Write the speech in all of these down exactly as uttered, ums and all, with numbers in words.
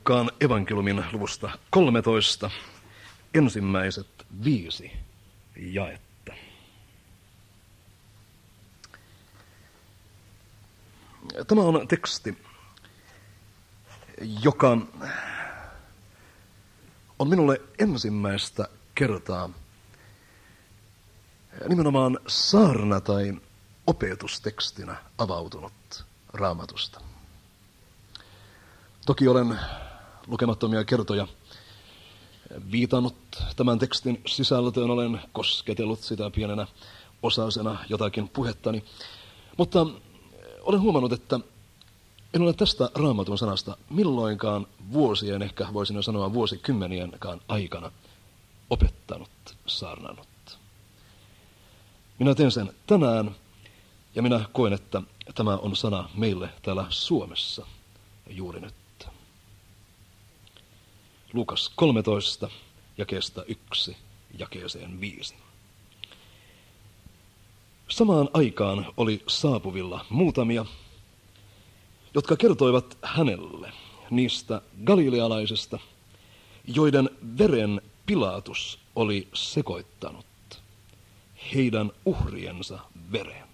Luukkaan evankeliumin luvusta kolmetoista, ensimmäiset viisi jaetta. Tämä on teksti, joka on minulle ensimmäistä kertaa nimenomaan saarna- tai opetustekstinä avautunut Raamatusta. Toki olen lukemattomia kertoja viitannut tämän tekstin sisältöön, olen kosketellut sitä pienenä osasena jotakin puhettani, mutta olen huomannut, että en ole tästä Raamatun sanasta milloinkaan vuosien, ehkä voisin jo sanoa vuosikymmenienkaan aikana opettanut, saarnannut. Minä teen sen tänään ja minä koen, että tämä on sana meille täällä Suomessa juuri nyt. Luukas kolmetoista, jakeesta yksi, jakeeseen viisi. Samaan aikaan oli saapuvilla muutamia, jotka kertoivat hänelle niistä galilealaisista, joiden veren Pilatus oli sekoittanut heidän uhriensa veren.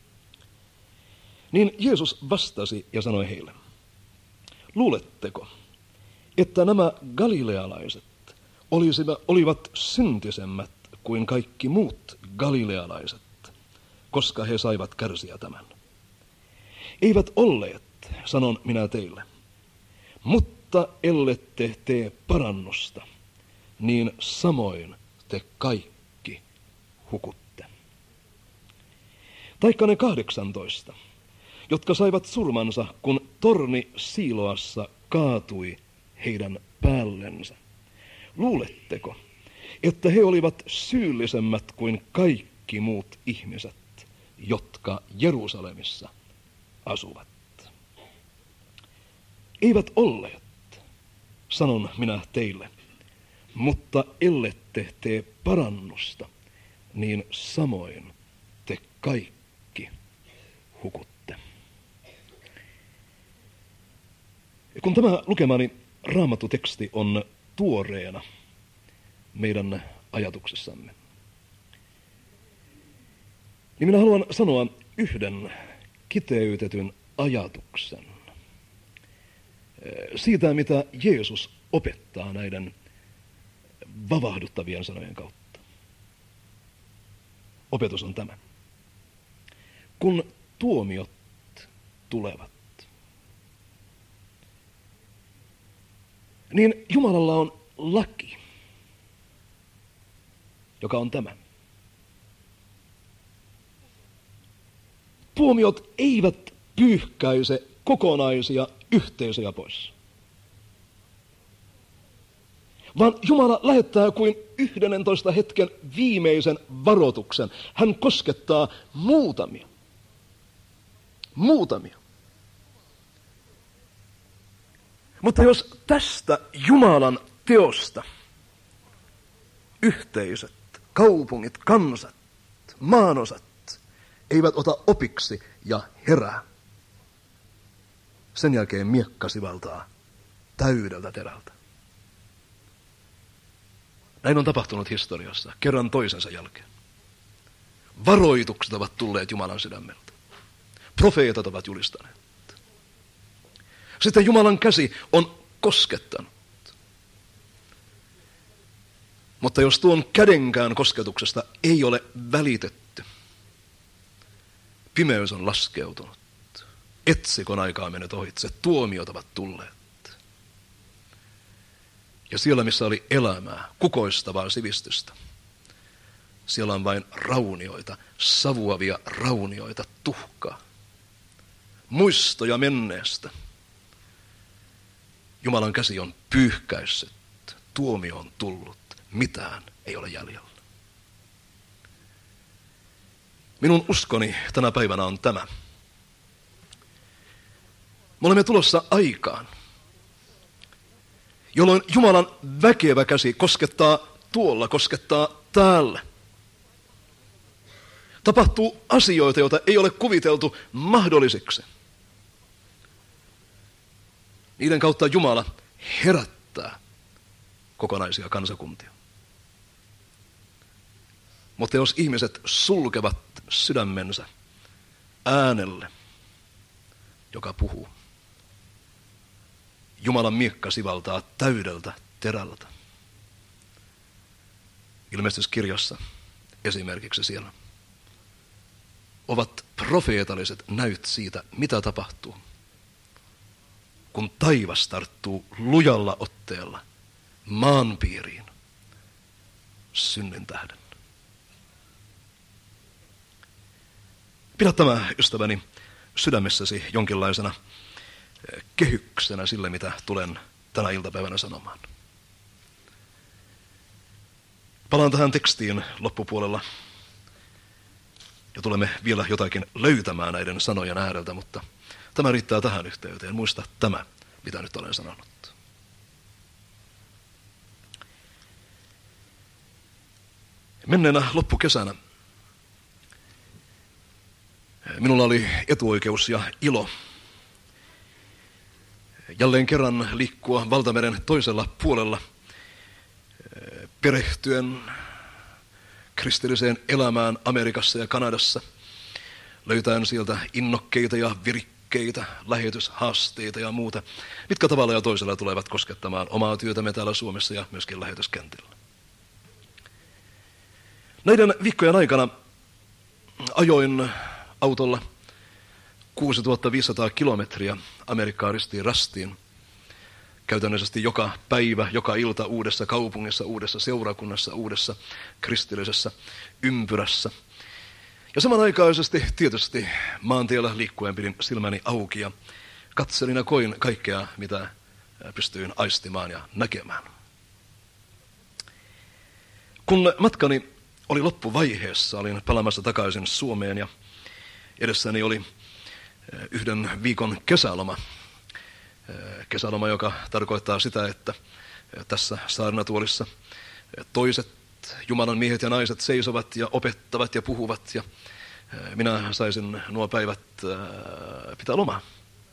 Niin Jeesus vastasi ja sanoi heille, luuletteko, että nämä galilealaiset olivat syntisemmät kuin kaikki muut galilealaiset, koska he saivat kärsiä tämän? Eivät olleet, sanon minä teille, mutta ellette tee parannusta, niin samoin te kaikki hukutte. Taikka ne kahdeksantoista, jotka saivat surmansa, kun torni Siiloassa kaatui heidän päällensä. Luuletteko, että he olivat syyllisemmät kuin kaikki muut ihmiset, jotka Jerusalemissa asuvat? Eivät olleet, sanon minä teille, mutta ellette tee parannusta, niin samoin te kaikki hukutte. Kun tämä lukemani Raamattuteksti on tuoreena meidän ajatuksessamme, niin minä haluan sanoa yhden kiteytetyn ajatuksen siitä, mitä Jeesus opettaa näiden vavahduttavien sanojen kautta. Opetus on tämä. Kun tuomiot tulevat, niin Jumalalla on laki, joka on tämä. Tuomiot eivät pyyhkäise kokonaisia yhteisöjä pois, vaan Jumala lähettää kuin yhdentoista hetken viimeisen varoituksen. Hän koskettaa muutamia. Muutamia. Mutta jos tästä Jumalan teosta yhteisöt, kaupungit, kansat, maanosat eivät ota opiksi ja herää, sen jälkeen miekka sivaltaa täydeltä terältä. Näin on tapahtunut historiassa, kerran toisensa jälkeen. Varoitukset ovat tulleet Jumalan sydämeltä. Profeetat ovat julistaneet. Sitten Jumalan käsi on koskettanut. Mutta jos tuon kädenkään kosketuksesta ei ole välitetty, pimeys on laskeutunut. Etsikon aikaa mennyt ohitse, tuomiot ovat tulleet. Ja siellä, missä oli elämää, kukoistavaa sivistystä, siellä on vain raunioita, savuavia raunioita, tuhkaa, muistoja menneestä. Jumalan käsi on pyyhkäissyt, tuomio on tullut, mitään ei ole jäljellä. Minun uskoni tänä päivänä on tämä. Me olemme tulossa aikaan, jolloin Jumalan väkevä käsi koskettaa tuolla, koskettaa täällä. Tapahtuu asioita, joita ei ole kuviteltu mahdollisiksi. Niiden kautta Jumala herättää kokonaisia kansakuntia. Mutta jos ihmiset sulkevat sydämensä äänelle, joka puhuu, Jumalan miekka sivaltaa täydeltä terältä. Ilmestyskirjassa esimerkiksi siellä ovat profeetalliset näyt siitä, mitä tapahtuu, kun taivas tarttuu lujalla otteella maanpiiriin synnin tähden. Pidä tämä, ystäväni, sydämessäsi jonkinlaisena kehyksenä sille, mitä tulen tänä iltapäivänä sanomaan. Palaan tähän tekstiin loppupuolella ja tulemme vielä jotakin löytämään näiden sanojen ääreltä, mutta tämä riittää tähän yhteyteen. Muista tämä, mitä nyt olen sanonut. Menneenä loppukesänä minulla oli etuoikeus ja ilo jälleen kerran liikkua valtameren toisella puolella perehtyen kristilliseen elämään Amerikassa ja Kanadassa, löytäen sieltä innokkeita ja virikkeitä, lähetyshaasteita ja muuta, mitkä tavalla ja toisella tulevat koskettamaan omaa työtämme täällä Suomessa ja myöskin lähetyskentillä. Näiden viikkojen aikana ajoin autolla kuusituhatta viisisataa kilometriä Amerikkaa ristiin rastiin. Käytännössä joka päivä, joka ilta uudessa kaupungissa, uudessa seurakunnassa, uudessa kristillisessä ympyrässä. Ja samanaikaisesti tietysti maantiellä liikkuen pidin silmäni auki ja katselin ja koin kaikkea, mitä pystyin aistimaan ja näkemään. Kun matkani oli loppuvaiheessa, olin palaamassa takaisin Suomeen ja edessäni oli yhden viikon kesäloma. Kesäloma, joka tarkoittaa sitä, että tässä saarnatuolissa toiset Jumalan miehet ja naiset seisovat ja opettavat ja puhuvat ja minä saisin nuo päivät pitää lomaa.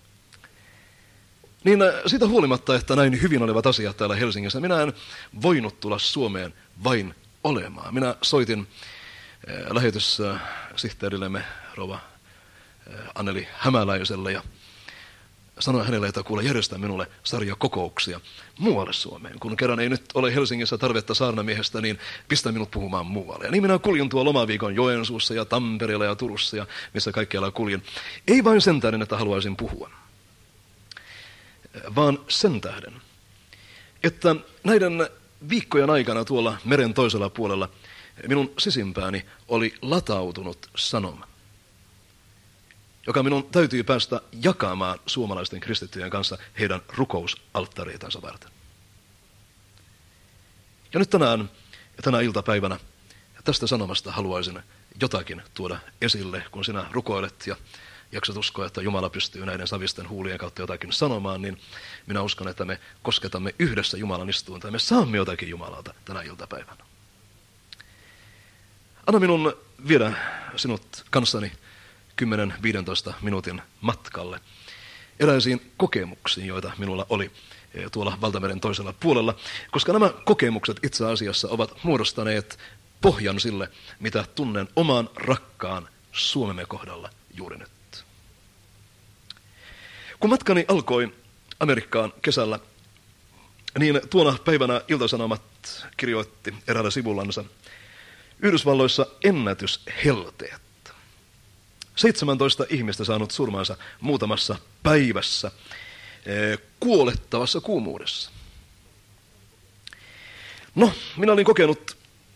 Niin siitä huolimatta, että näin hyvin olevat asiat täällä Helsingissä, minä en voinut tulla Suomeen vain olemaan. Minä soitin lähetyssihteerillemme rouva Anneli Hämäläiselle ja sanoin hänelle, että kuule, järjestää minulle sarjakokouksia muualle Suomeen. Kun kerran ei nyt ole Helsingissä tarvetta saarnamiehestä, niin pistä minut puhumaan muualle. Ja niin minä kuljin tuo lomaviikon Joensuussa ja Tampereella ja Turussa ja missä kaikkialla kuljin. Ei vain sen tähden, että haluaisin puhua, vaan sen tähden, että näiden viikkojen aikana tuolla meren toisella puolella minun sisimpääni oli latautunut sanoma, joka minun täytyy päästä jakamaan suomalaisten kristittyjen kanssa heidän rukousalttareitansa varten. Ja nyt tänään ja tänä iltapäivänä tästä sanomasta haluaisin jotakin tuoda esille, kun sinä rukoilet ja jaksat uskoa, että Jumala pystyy näiden savisten huulien kautta jotakin sanomaan, niin minä uskon, että me kosketamme yhdessä Jumalan istuunta ja me saamme jotakin Jumalalta tänä iltapäivänä. Anna minun viedä sinut kanssani kymmenen viisitoista minuutin matkalle eräisiin kokemuksiin, joita minulla oli tuolla valtameren toisella puolella, koska nämä kokemukset itse asiassa ovat muodostaneet pohjan sille, mitä tunnen oman rakkaan Suomemme kohdalla juuri nyt. Kun matkani alkoi Amerikkaan kesällä, niin tuona päivänä Ilta-Sanomat kirjoitti eräällä sivullansa Yhdysvalloissa ennätyshelteet. seitsemäntoista ihmistä saanut surmansa muutamassa päivässä kuolettavassa kuumuudessa. No, minä olin kokenut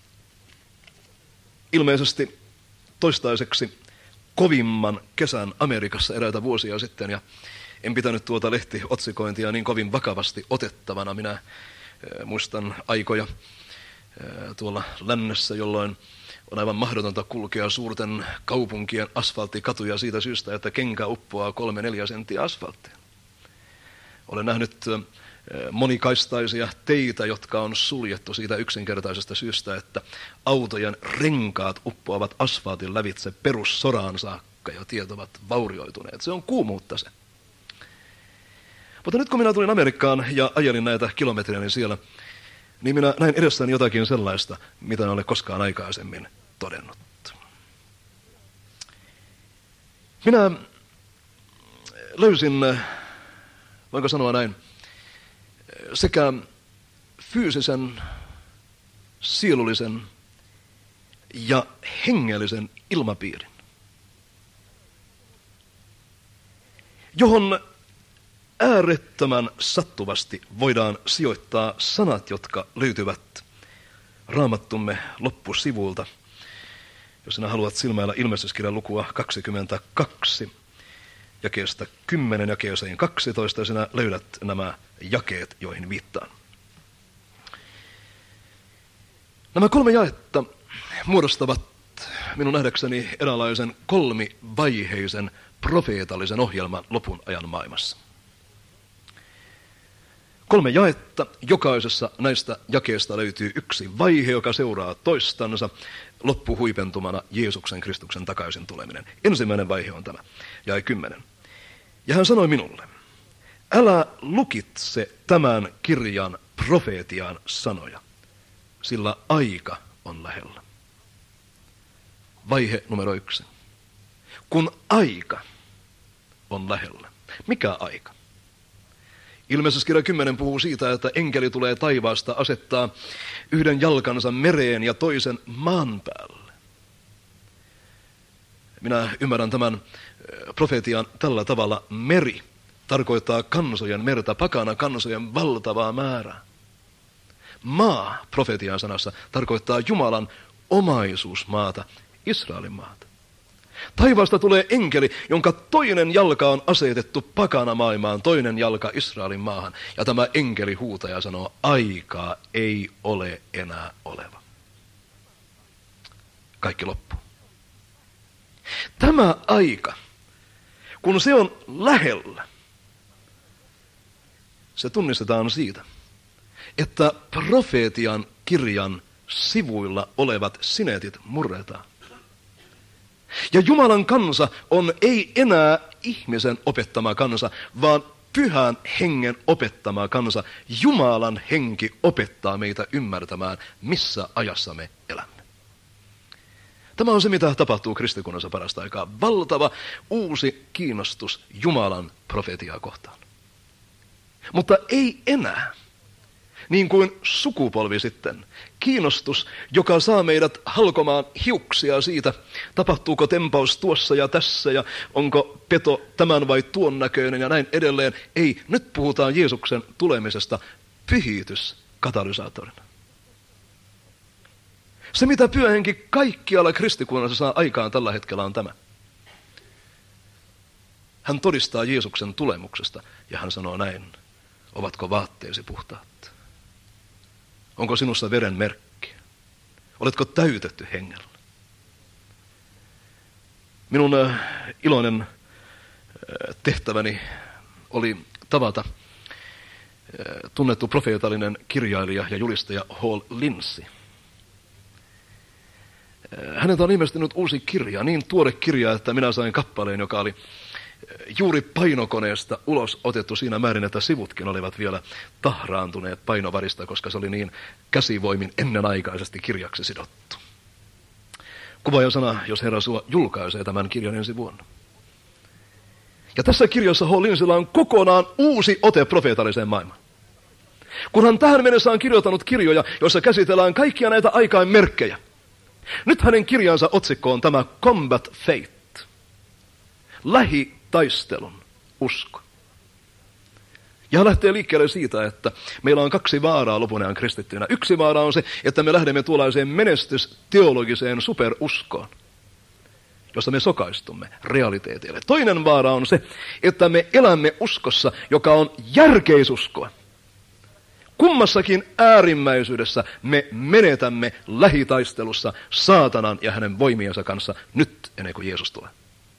ilmeisesti toistaiseksi kovimman kesän Amerikassa eräitä vuosia sitten, ja en pitänyt tuota lehtiotsikointia niin kovin vakavasti otettavana. Minä muistan aikoja tuolla lännessä, jolloin on aivan mahdotonta kulkea suurten kaupunkien asfalttikatuja siitä syystä, että kenkä uppoaa kolme neljä senttiä asfalttia. Olen nähnyt monikaistaisia teitä, jotka on suljettu siitä yksinkertaisesta syystä, että autojen renkaat uppoavat asfaltin lävitse perussoraan saakka ja tiet ovat vaurioituneet. Se on kuumuutta se. Mutta nyt kun minä tulin Amerikkaan ja ajelin näitä kilometrejä niin siellä, niin minä näin edessäni jotakin sellaista, mitä en ole koskaan aikaisemmin todennut. Minä löysin, voinko sanoa näin, sekä fyysisen, sielullisen ja hengellisen ilmapiirin, johon äärettömän sattuvasti voidaan sijoittaa sanat, jotka löytyvät Raamattumme loppusivuilta. Jos sinä haluat silmäillä ilmestyskirjan lukua kaksikymmentäkaksi, jakeesta kymmenen jakeeseen kaksitoista, sinä löydät nämä jakeet, joihin viittaan. Nämä kolme jaetta muodostavat minun nähdäkseni eräänlaisen kolmivaiheisen profeetallisen ohjelman lopun ajan maailmassa. Kolme jaetta, jokaisessa näistä jakeista löytyy yksi vaihe, joka seuraa toistansa, loppuhuipentumana Jeesuksen Kristuksen takaisin tuleminen. Ensimmäinen vaihe on tämä, jae kymmenen. Ja hän sanoi minulle, älä lukitse tämän kirjan profeetian sanoja, sillä aika on lähellä. Vaihe numero yksi. Kun aika on lähellä. Mikä aika? Ilmestyskirja kymmenen puhuu siitä, että enkeli tulee taivaasta asettaa yhden jalkansa mereen ja toisen maan päälle. Minä ymmärrän tämän profetian tällä tavalla. Meri tarkoittaa kansojen merta, pakana kansojen valtavaa määrää. Maa, profetian sanassa, tarkoittaa Jumalan omaisuusmaata, Israelin maata. Taivaasta tulee enkeli, jonka toinen jalka on asetettu pakana maailmaan, toinen jalka Israelin maahan. Ja tämä enkeli huutaja sanoo, aikaa ei ole enää oleva. Kaikki loppuu. Tämä aika, kun se on lähellä, se tunnistetaan siitä, että profeetian kirjan sivuilla olevat sinetit murretaan. Ja Jumalan kansa on ei enää ihmisen opettama kansa, vaan pyhän hengen opettama kansa. Jumalan henki opettaa meitä ymmärtämään, missä ajassa me elämme. Tämä on se, mitä tapahtuu kristikunnassa parasta aikaa. Valtava uusi kiinnostus Jumalan profetiaa kohtaan. Mutta ei enää, niin kuin sukupolvi sitten, kiinnostus, joka saa meidät halkomaan hiuksia siitä, tapahtuuko tempaus tuossa ja tässä ja onko peto tämän vai tuon näköinen ja näin edelleen. Ei, nyt puhutaan Jeesuksen tulemisesta pyhityskatalysaattorina. Se, mitä pyhähenki kaikkialla kristikunnassa saa aikaan tällä hetkellä, on tämä. Hän todistaa Jeesuksen tulemuksesta ja hän sanoo näin, ovatko vaatteesi puhtaat? Onko sinussa veren merkki? Oletko täytetty hengellä? Minun äh, iloinen äh, tehtäväni oli tavata äh, tunnettu profeetallinen kirjailija ja julistaja Hall Lindsey. Äh, häneltä on ilmestynyt uusi kirja, niin tuore kirja, että minä sain kappaleen, joka oli juuri painokoneesta ulos otettu siinä määrin, että sivutkin olivat vielä tahraantuneet painovarista, koska se oli niin käsivoimin ennenaikaisesti kirjaksi sidottu. Kuva ja sana, jos Herra sua julkaisee tämän kirjan ensi vuonna. Ja tässä kirjassa Hall Lindseyllä on kokonaan uusi ote profeetalliseen maailmaan. Kun hän tähän mennessä on kirjoittanut kirjoja, joissa käsitellään kaikkia näitä aikain merkkejä. Nyt hänen kirjansa otsikko on tämä Combat Faith. Lähitaistelun usko. Ja hän lähtee liikkeelle siitä, että meillä on kaksi vaaraa lopun ajan kristittyinä. Yksi vaara on se, että me lähdemme tuollaiseen menestysteologiseen superuskoon, jossa me sokaistumme realiteeteille. Toinen vaara on se, että me elämme uskossa, joka on järkeisuskoa. Kummassakin äärimmäisyydessä me menetämme lähitaistelussa saatanan ja hänen voimiensa kanssa nyt ennen kuin Jeesus tulee.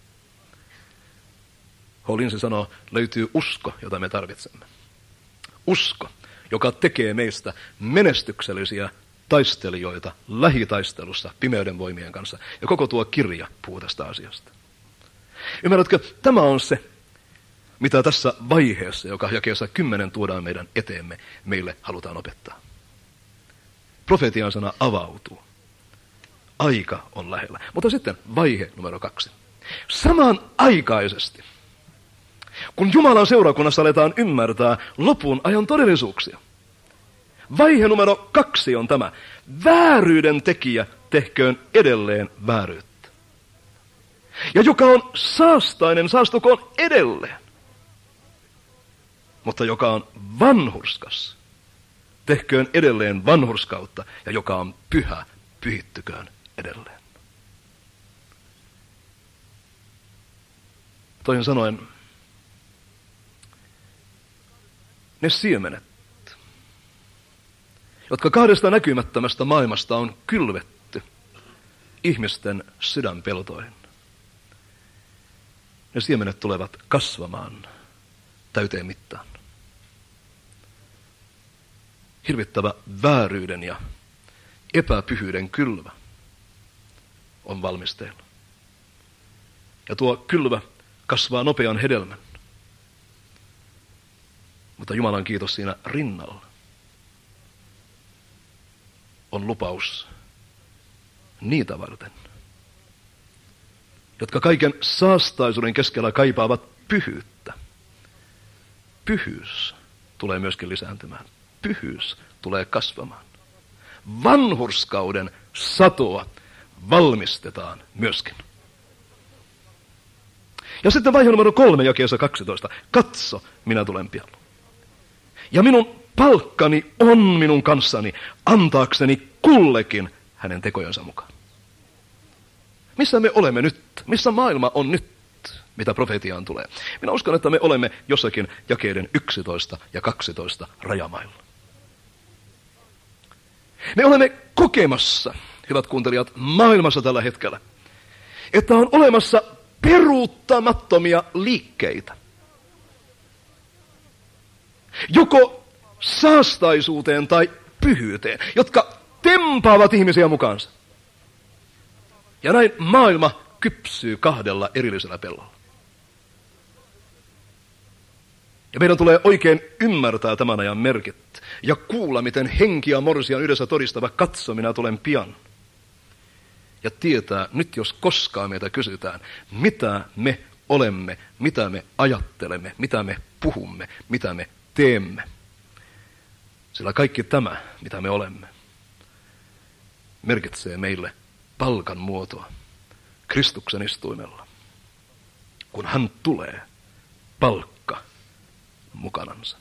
Hall Lindsey sanoo, löytyy usko, jota me tarvitsemme. Usko, joka tekee meistä menestyksellisiä taistelijoita lähitaistelussa pimeyden voimien kanssa. Ja koko tuo kirja puhuu tästä asiasta. Ymmärrätkö, tämä on se, mitä tässä vaiheessa, joka jakeessa kymmenen tuodaan meidän eteemme, meille halutaan opettaa. Profetian sana avautuu. Aika on lähellä. Mutta sitten vaihe numero kaksi. Samanaikaisesti, kun Jumalan seurakunnassa aletaan ymmärtää lopun ajan todellisuuksia. Vaihe numero kaksi on tämä. Vääryyden tekijä tehköön edelleen vääryyttä. Ja joka on saastainen, saastukoon edelleen. Mutta joka on vanhurskas, tehköön edelleen vanhurskautta. Ja joka on pyhä, pyhittyköön edelleen. Toisin sanoen, ne siemenet, jotka kahdesta näkymättömästä maailmasta on kylvetty ihmisten sydänpeltoihin. Ne siemenet tulevat kasvamaan täyteen mittaan. Hirvittävä vääryyden ja epäpyhyyden kylvä on valmisteilla. Ja tuo kylvä kasvaa nopean hedelmän. Mutta Jumalan kiitos siinä rinnalla on lupaus niitä varten, jotka kaiken saastaisuuden keskellä kaipaavat pyhyyttä. Pyhyys tulee myöskin lisääntymään. Pyhyys tulee kasvamaan. Vanhurskauden satoa valmistetaan myöskin. Ja sitten vaihe numero kolme jakeessa kaksitoista. Katso, minä tulen pian. Ja minun palkkani on minun kanssani, antaakseni kullekin hänen tekojensa mukaan. Missä me olemme nyt? Missä maailma on nyt, mitä profetiaan tulee? Minä uskon, että me olemme jossakin jakeiden yksitoista ja kaksitoista rajamailla. Me olemme kokemassa, hyvät kuuntelijat, maailmassa tällä hetkellä, että on olemassa peruuttamattomia liikkeitä. Joko saastaisuuteen tai pyhyyteen, jotka tempaavat ihmisiä mukaansa. Ja näin maailma kypsyy kahdella erillisellä pellolla. Ja meidän tulee oikein ymmärtää tämän ajan merkit ja kuulla, miten henki ja morsian yhdessä todistava katso, minä tulen pian. Ja tietää, nyt jos koskaan meitä kysytään, mitä me olemme, mitä me ajattelemme, mitä me puhumme, mitä me teemme. Sillä kaikki tämä, mitä me olemme, merkitsee meille palkan muotoa Kristuksen istuimella. Kun hän tulee, palkka mukanansa.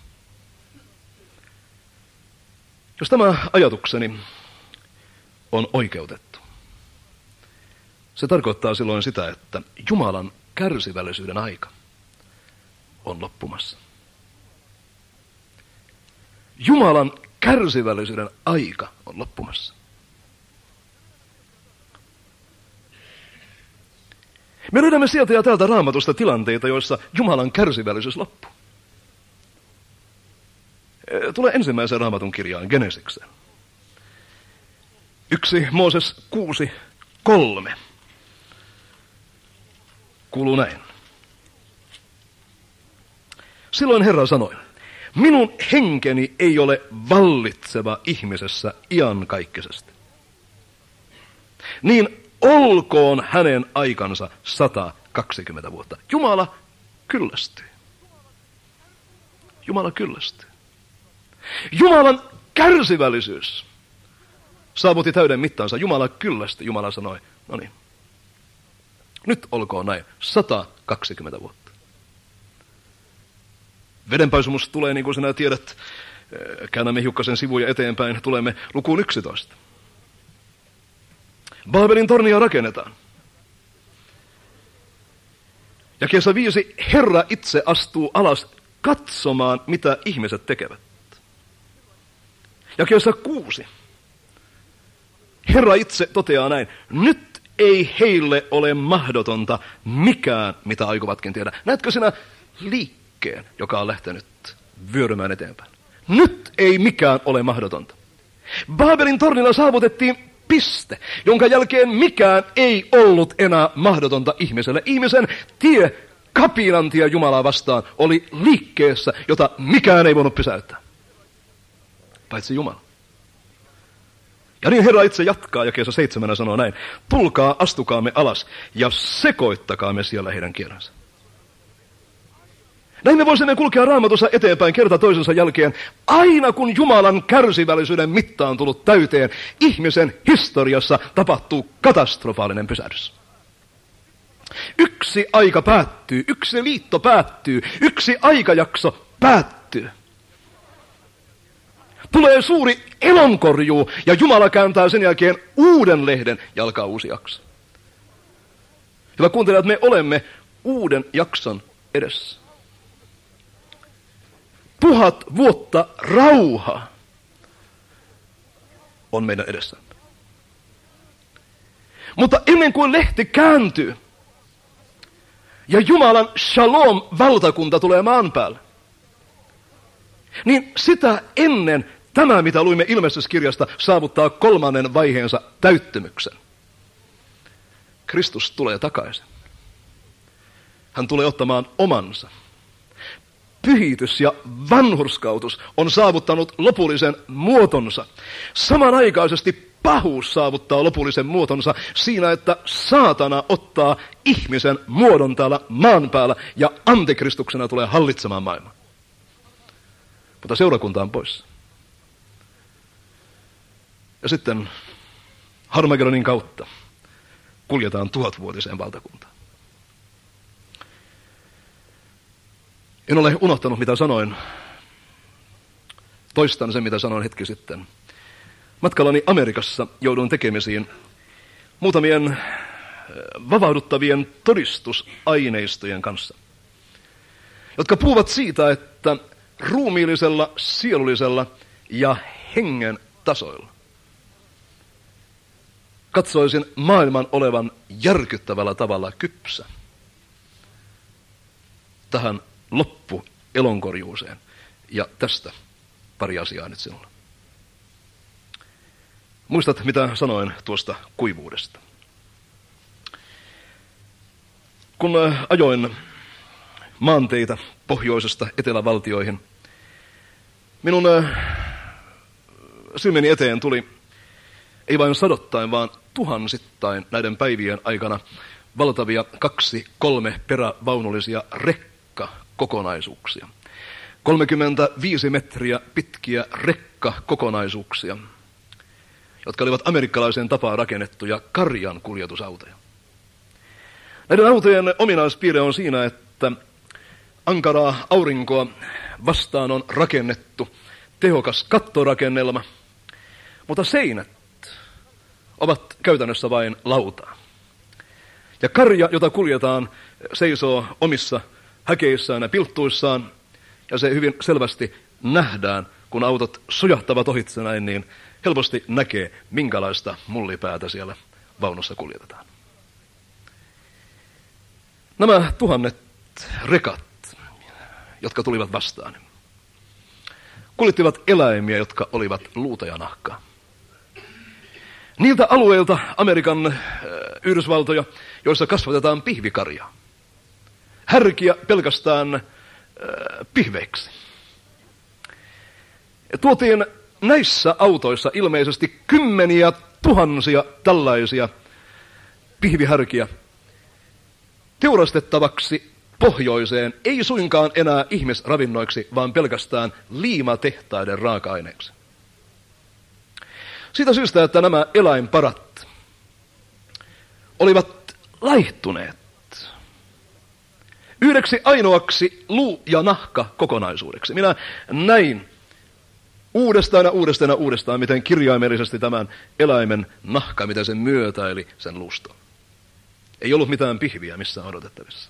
Jos tämä ajatukseni on oikeutettu, se tarkoittaa silloin sitä, että Jumalan kärsivällisyyden aika on loppumassa. Jumalan kärsivällisyyden aika on loppumassa. Me löydämme sieltä ja täältä Raamatusta tilanteita, joissa Jumalan kärsivällisyys loppuu. Tulee ensimmäiseen Raamatun kirjaan, Genesikseen. Yksi Mooses kuusi, kolme. Kuuluu näin. Silloin Herra sanoi, minun henkeni ei ole vallitseva ihmisessä iankaikkisesti. Niin olkoon hänen aikansa sata kaksikymmentä vuotta. Jumala kyllästyy. Jumala kyllästyy. Jumalan kärsivällisyys saavutti täyden mittansa. Jumala kyllästyi. Jumala sanoi, no niin, nyt olkoon näin, sata kaksikymmentä vuotta. Vedenpaisumus tulee, niin kuin sinä tiedät, käännämme hiukkasen sivuja eteenpäin, tulemme lukuun yksitoista. Baabelin tornia rakennetaan. Ja kesä viisi, Herra itse astuu alas katsomaan, mitä ihmiset tekevät. Ja kesä kuusi, Herra itse toteaa näin, nyt ei heille ole mahdotonta mikään, mitä aikovatkin tehdä. Näetkö sinä liikkeen, joka on lähtenyt vyörymään eteenpäin? Nyt ei mikään ole mahdotonta. Baabelin tornilla saavutettiin piste, jonka jälkeen mikään ei ollut enää mahdotonta ihmiselle. Ihmisen tie kapinantia Jumalaa vastaan oli liikkeessä, jota mikään ei voinut pysäyttää. Paitsi Jumala. Ja niin Herra itse jatkaa, jakeessa seitsemänä sanoo näin. Tulkaa, astukaamme alas ja sekoittakaamme siellä heidän kielensä. Näin me voisimme kulkea Raamatussa eteenpäin kerta toisensa jälkeen. Aina kun Jumalan kärsivällisyyden mitta on tullut täyteen, ihmisen historiassa tapahtuu katastrofaalinen pysähdys. Yksi aika päättyy, yksi liitto päättyy, yksi aikajakso päättyy. Tulee suuri elonkorjuu ja Jumala kääntää sen jälkeen uuden lehden ja alkaa uusi jakso. Hyvä kuuntelijat, me olemme uuden jakson edessä. Tuhat vuotta rauha on meidän edessämme. Mutta ennen kuin lehti kääntyy ja Jumalan shalom-valtakunta tulee maan päälle, niin sitä ennen tämä, mitä luimme Ilmestyskirjasta, saavuttaa kolmannen vaiheensa täyttymyksen. Kristus tulee takaisin. Hän tulee ottamaan omansa. Pyhitys ja vanhurskautus on saavuttanut lopullisen muotonsa. Samanaikaisesti pahuus saavuttaa lopullisen muotonsa siinä, että saatana ottaa ihmisen muodon täällä maan päällä ja antikristuksena tulee hallitsemaan maailmaa. Mutta seurakunta on pois. Ja sitten Harmagedonin kautta kuljetaan tuhatvuotiseen valtakuntaan. En ole unohtanut, mitä sanoin. Toistan sen, mitä sanoin hetki sitten. Matkallani Amerikassa jouduin tekemisiin muutamien vavauduttavien todistusaineistojen kanssa, jotka puhuvat siitä, että ruumiillisella, sielullisella ja hengen tasoilla katsoisin maailman olevan järkyttävällä tavalla kypsä tähän loppu elonkorjuuseen. Ja tästä pari asiaa nyt sinulle. Muistat, mitä sanoin tuosta kuivuudesta? Kun ajoin maanteitä pohjoisesta etelävaltioihin, minun silmieni eteen tuli ei vain sadottain, vaan tuhansittain näiden päivien aikana valtavia kaksi, kolme perävaunullisia rekkakokonaisuuksia. kolmekymmentäviisi metriä pitkiä rekkakokonaisuuksia, jotka olivat amerikkalaiseen tapaan rakennettuja karjan kuljetusautoja. Näiden autojen ominaispiirre on siinä, että ankaraa aurinkoa vastaan on rakennettu tehokas kattorakennelma, mutta seinät ovat käytännössä vain lautaa. Ja karja, jota kuljetaan, seisoo omissa häkeissään ja pilttuissaan, ja se hyvin selvästi nähdään, kun autot sujahtavat ohitse näin, niin helposti näkee, minkälaista mullipäätä siellä vaunussa kuljetetaan. Nämä tuhannet rekat, jotka tulivat vastaan, kuljettivat eläimiä, jotka olivat luuta ja nahkaa. Niiltä alueilta Amerikan äh, Yhdysvaltoja, joissa kasvatetaan pihvikarjaa. Härkiä pelkästään äh, pihveiksi. Ja tuotiin näissä autoissa ilmeisesti kymmeniä tuhansia tällaisia pihvihärkiä teurastettavaksi pohjoiseen, ei suinkaan enää ihmisravinnoiksi, vaan pelkästään liimatehtaiden raaka-aineeksi. Siitä syystä, että nämä eläinparat olivat laihtuneet yhdeksi ainoaksi luu- ja nahka-kokonaisuudeksi. Minä näin uudestaan ja uudestaan ja uudestaan, miten kirjaimellisesti tämän eläimen nahka, miten sen myötäili sen luuston. Ei ollut mitään pihviä missään odotettavissa.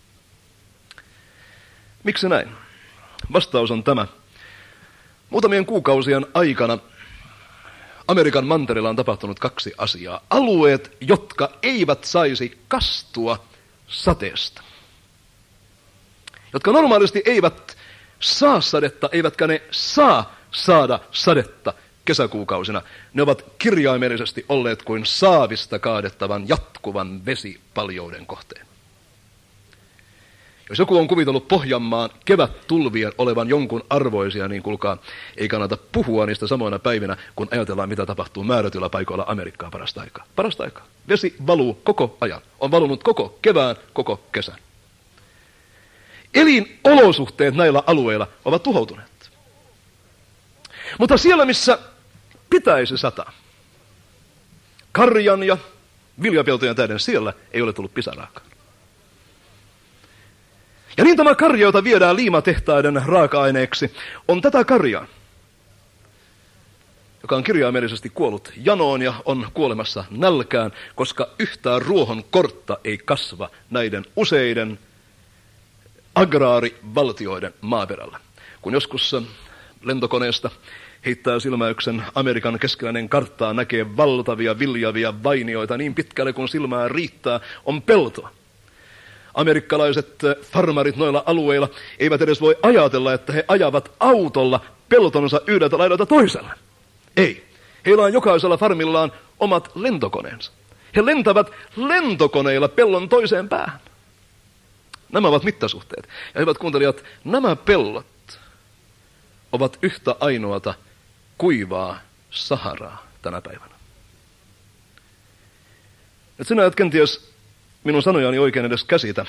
Miksi näin? Vastaus on tämä. Muutamien kuukausien aikana Amerikan mantereella on tapahtunut kaksi asiaa. Alueet, jotka eivät saisi kastua sateesta. Jotka normaalisti eivät saa sadetta, eivätkä ne saa saada sadetta kesäkuukausina. Ne ovat kirjaimellisesti olleet kuin saavista kaadettavan jatkuvan vesipaljouden kohteen. Jos joku on kuvitellut Pohjanmaan kevättulvien olevan jonkun arvoisia, niin kuulkaa, ei kannata puhua niistä samoina päivinä, kun ajatellaan, mitä tapahtuu määrätyillä paikoilla Amerikkaa parasta aikaa. Parasta aikaa. Vesi valuu koko ajan. On valunut koko kevään, koko kesän. Elinolosuhteet näillä alueilla ovat tuhoutuneet. Mutta siellä, missä pitäisi sataa, karjan ja viljapeltojen tähden, siellä ei ole tullut pisaraakaan. Ja niin tämä karja, jota viedään liimatehtaiden raaka-aineeksi, on tätä karjaa, joka on kirjaimellisesti kuollut janoon ja on kuolemassa nälkään, koska yhtään ruohon kortta ei kasva näiden useiden agraarivaltioiden maaperällä. Kun joskus lentokoneesta heittää silmäyksen Amerikan keskeinen karttaa, näkee valtavia viljavia vainioita niin pitkälle kuin silmää riittää, on peltoa. Amerikkalaiset farmarit noilla alueilla eivät edes voi ajatella, että he ajavat autolla peltonsa yhdeltä laidalta toiselle. Ei. Heillä on jokaisella farmillaan omat lentokoneensa. He lentävät lentokoneilla pellon toiseen päähän. Nämä ovat mittasuhteet. Ja hyvät kuuntelijat, nämä pellot ovat yhtä ainoata kuivaa Saharaa tänä päivänä. Nyt sinä et kenties minun sanojani oikein edes käsitä,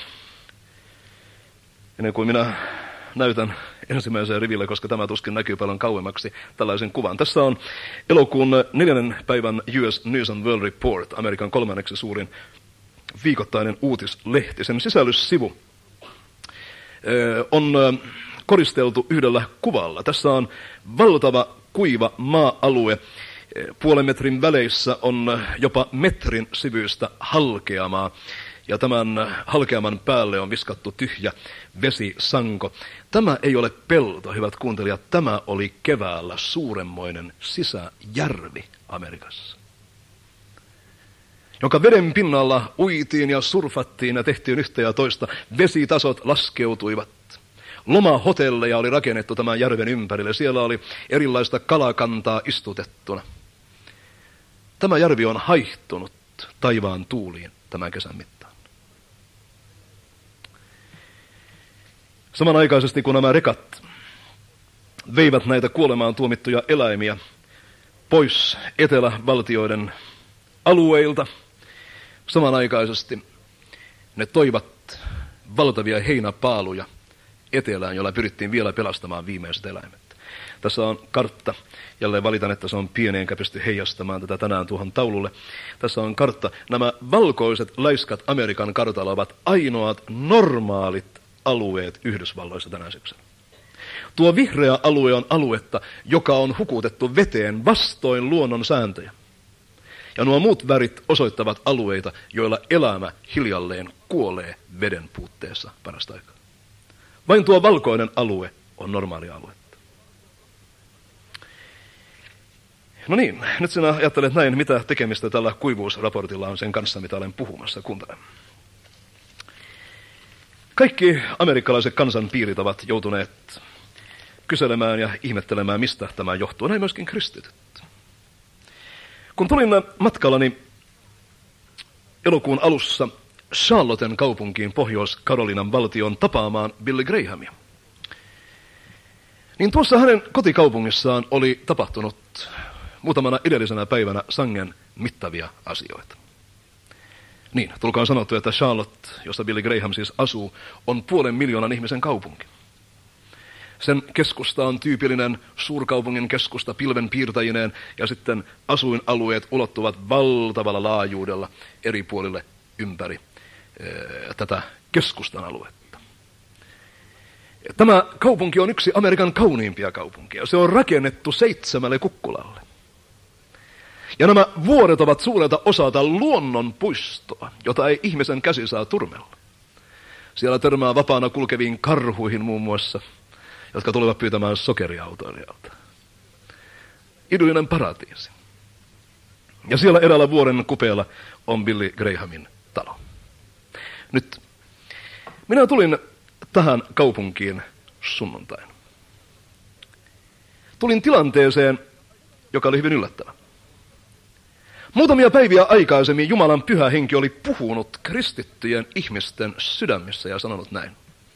ennen kuin minä näytän ensimmäiseen riville, koska tämä tuskin näkyy paljon kauemmaksi tällaisen kuvan. Tässä on elokuun neljännen päivän U S News and World Report, Amerikan kolmanneksi suurin viikoittainen uutislehti. Sen sisällyssivu on koristeltu yhdellä kuvalla. Tässä on valtava kuiva maa-alue. Puolen metrin väleissä on jopa metrin syvyystä halkeamaa. Ja tämän halkeaman päälle on viskattu tyhjä vesisanko. Tämä ei ole pelto, hyvät kuuntelijat. Tämä oli keväällä suuremmoinen sisäjärvi Amerikassa, jonka veden pinnalla uitiin ja surfattiin ja tehtiin yhtä ja toista. Vesitasot laskeutuivat. Lomahotelleja oli rakennettu tämän järven ympärille. Siellä oli erilaista kalakantaa istutettuna. Tämä järvi on haihtunut taivaan tuuliin tämän kesän mittaan. Samanaikaisesti kun nämä rekat veivät näitä kuolemaan tuomittuja eläimiä pois etelävaltioiden alueilta, samanaikaisesti ne toivat valtavia heinäpaaluja etelään, jolla pyrittiin vielä pelastamaan viimeiset eläimet. Tässä on kartta. Jälleen valitan, että se on pieni, enkä pysty heijastamaan tätä tänään tuohon taululle. Tässä on kartta. Nämä valkoiset läiskät Amerikan kartalla ovat ainoat normaalit alueet Yhdysvalloissa tänä syksynä. Tuo vihreä alue on aluetta, joka on hukutettu veteen vastoin luonnon sääntöjä. Ja nuo muut värit osoittavat alueita, joilla elämä hiljalleen kuolee veden puutteessa parasta aikaa. Vain tuo valkoinen alue on normaali alue. No niin, nyt sinä ajattelet näin, mitä tekemistä tällä kuivuusraportilla on sen kanssa, mitä olen puhumassa. Kuuntele. Kaikki amerikkalaiset kansanpiirit ovat joutuneet kyselemään ja ihmettelemään, mistä tämä johtuu. Näin myöskin kristityt. Kun tulin matkallani elokuun alussa Charlotten kaupunkiin Pohjois-Karolinan valtion tapaamaan Billy Grahamia, niin tuossa hänen kotikaupungissaan oli tapahtunut muutamana edellisenä päivänä sangen mittavia asioita. Niin, tulkoon sanottu, että Charlotte, jossa Billy Graham siis asuu, on puolen miljoonan ihmisen kaupunki. Sen keskusta on tyypillinen suurkaupungin keskusta pilvenpiirtäjineen, ja sitten asuinalueet ulottuvat valtavalla laajuudella eri puolille ympäri ee, tätä keskustan aluetta. Tämä kaupunki on yksi Amerikan kauniimpia kaupunkia. Se on rakennettu seitsemälle kukkulalle. Ja nämä vuoret ovat suurelta osalta luonnonpuistoa, jota ei ihmisen käsi saa turmella. Siellä törmää vapaana kulkeviin karhuihin muun muassa, jotka tulevat pyytämään sokeriautoilijalta. Idyllinen paratiisi. Ja siellä eräällä vuoren kupeella on Billy Grahamin talo. Nyt minä tulin tähän kaupunkiin sunnuntaina. Tulin tilanteeseen, joka oli hyvin yllättävä. Muutamia päiviä aikaisemmin Jumalan pyhä henki oli puhunut kristittyjen ihmisten sydämissä ja sanonut näin.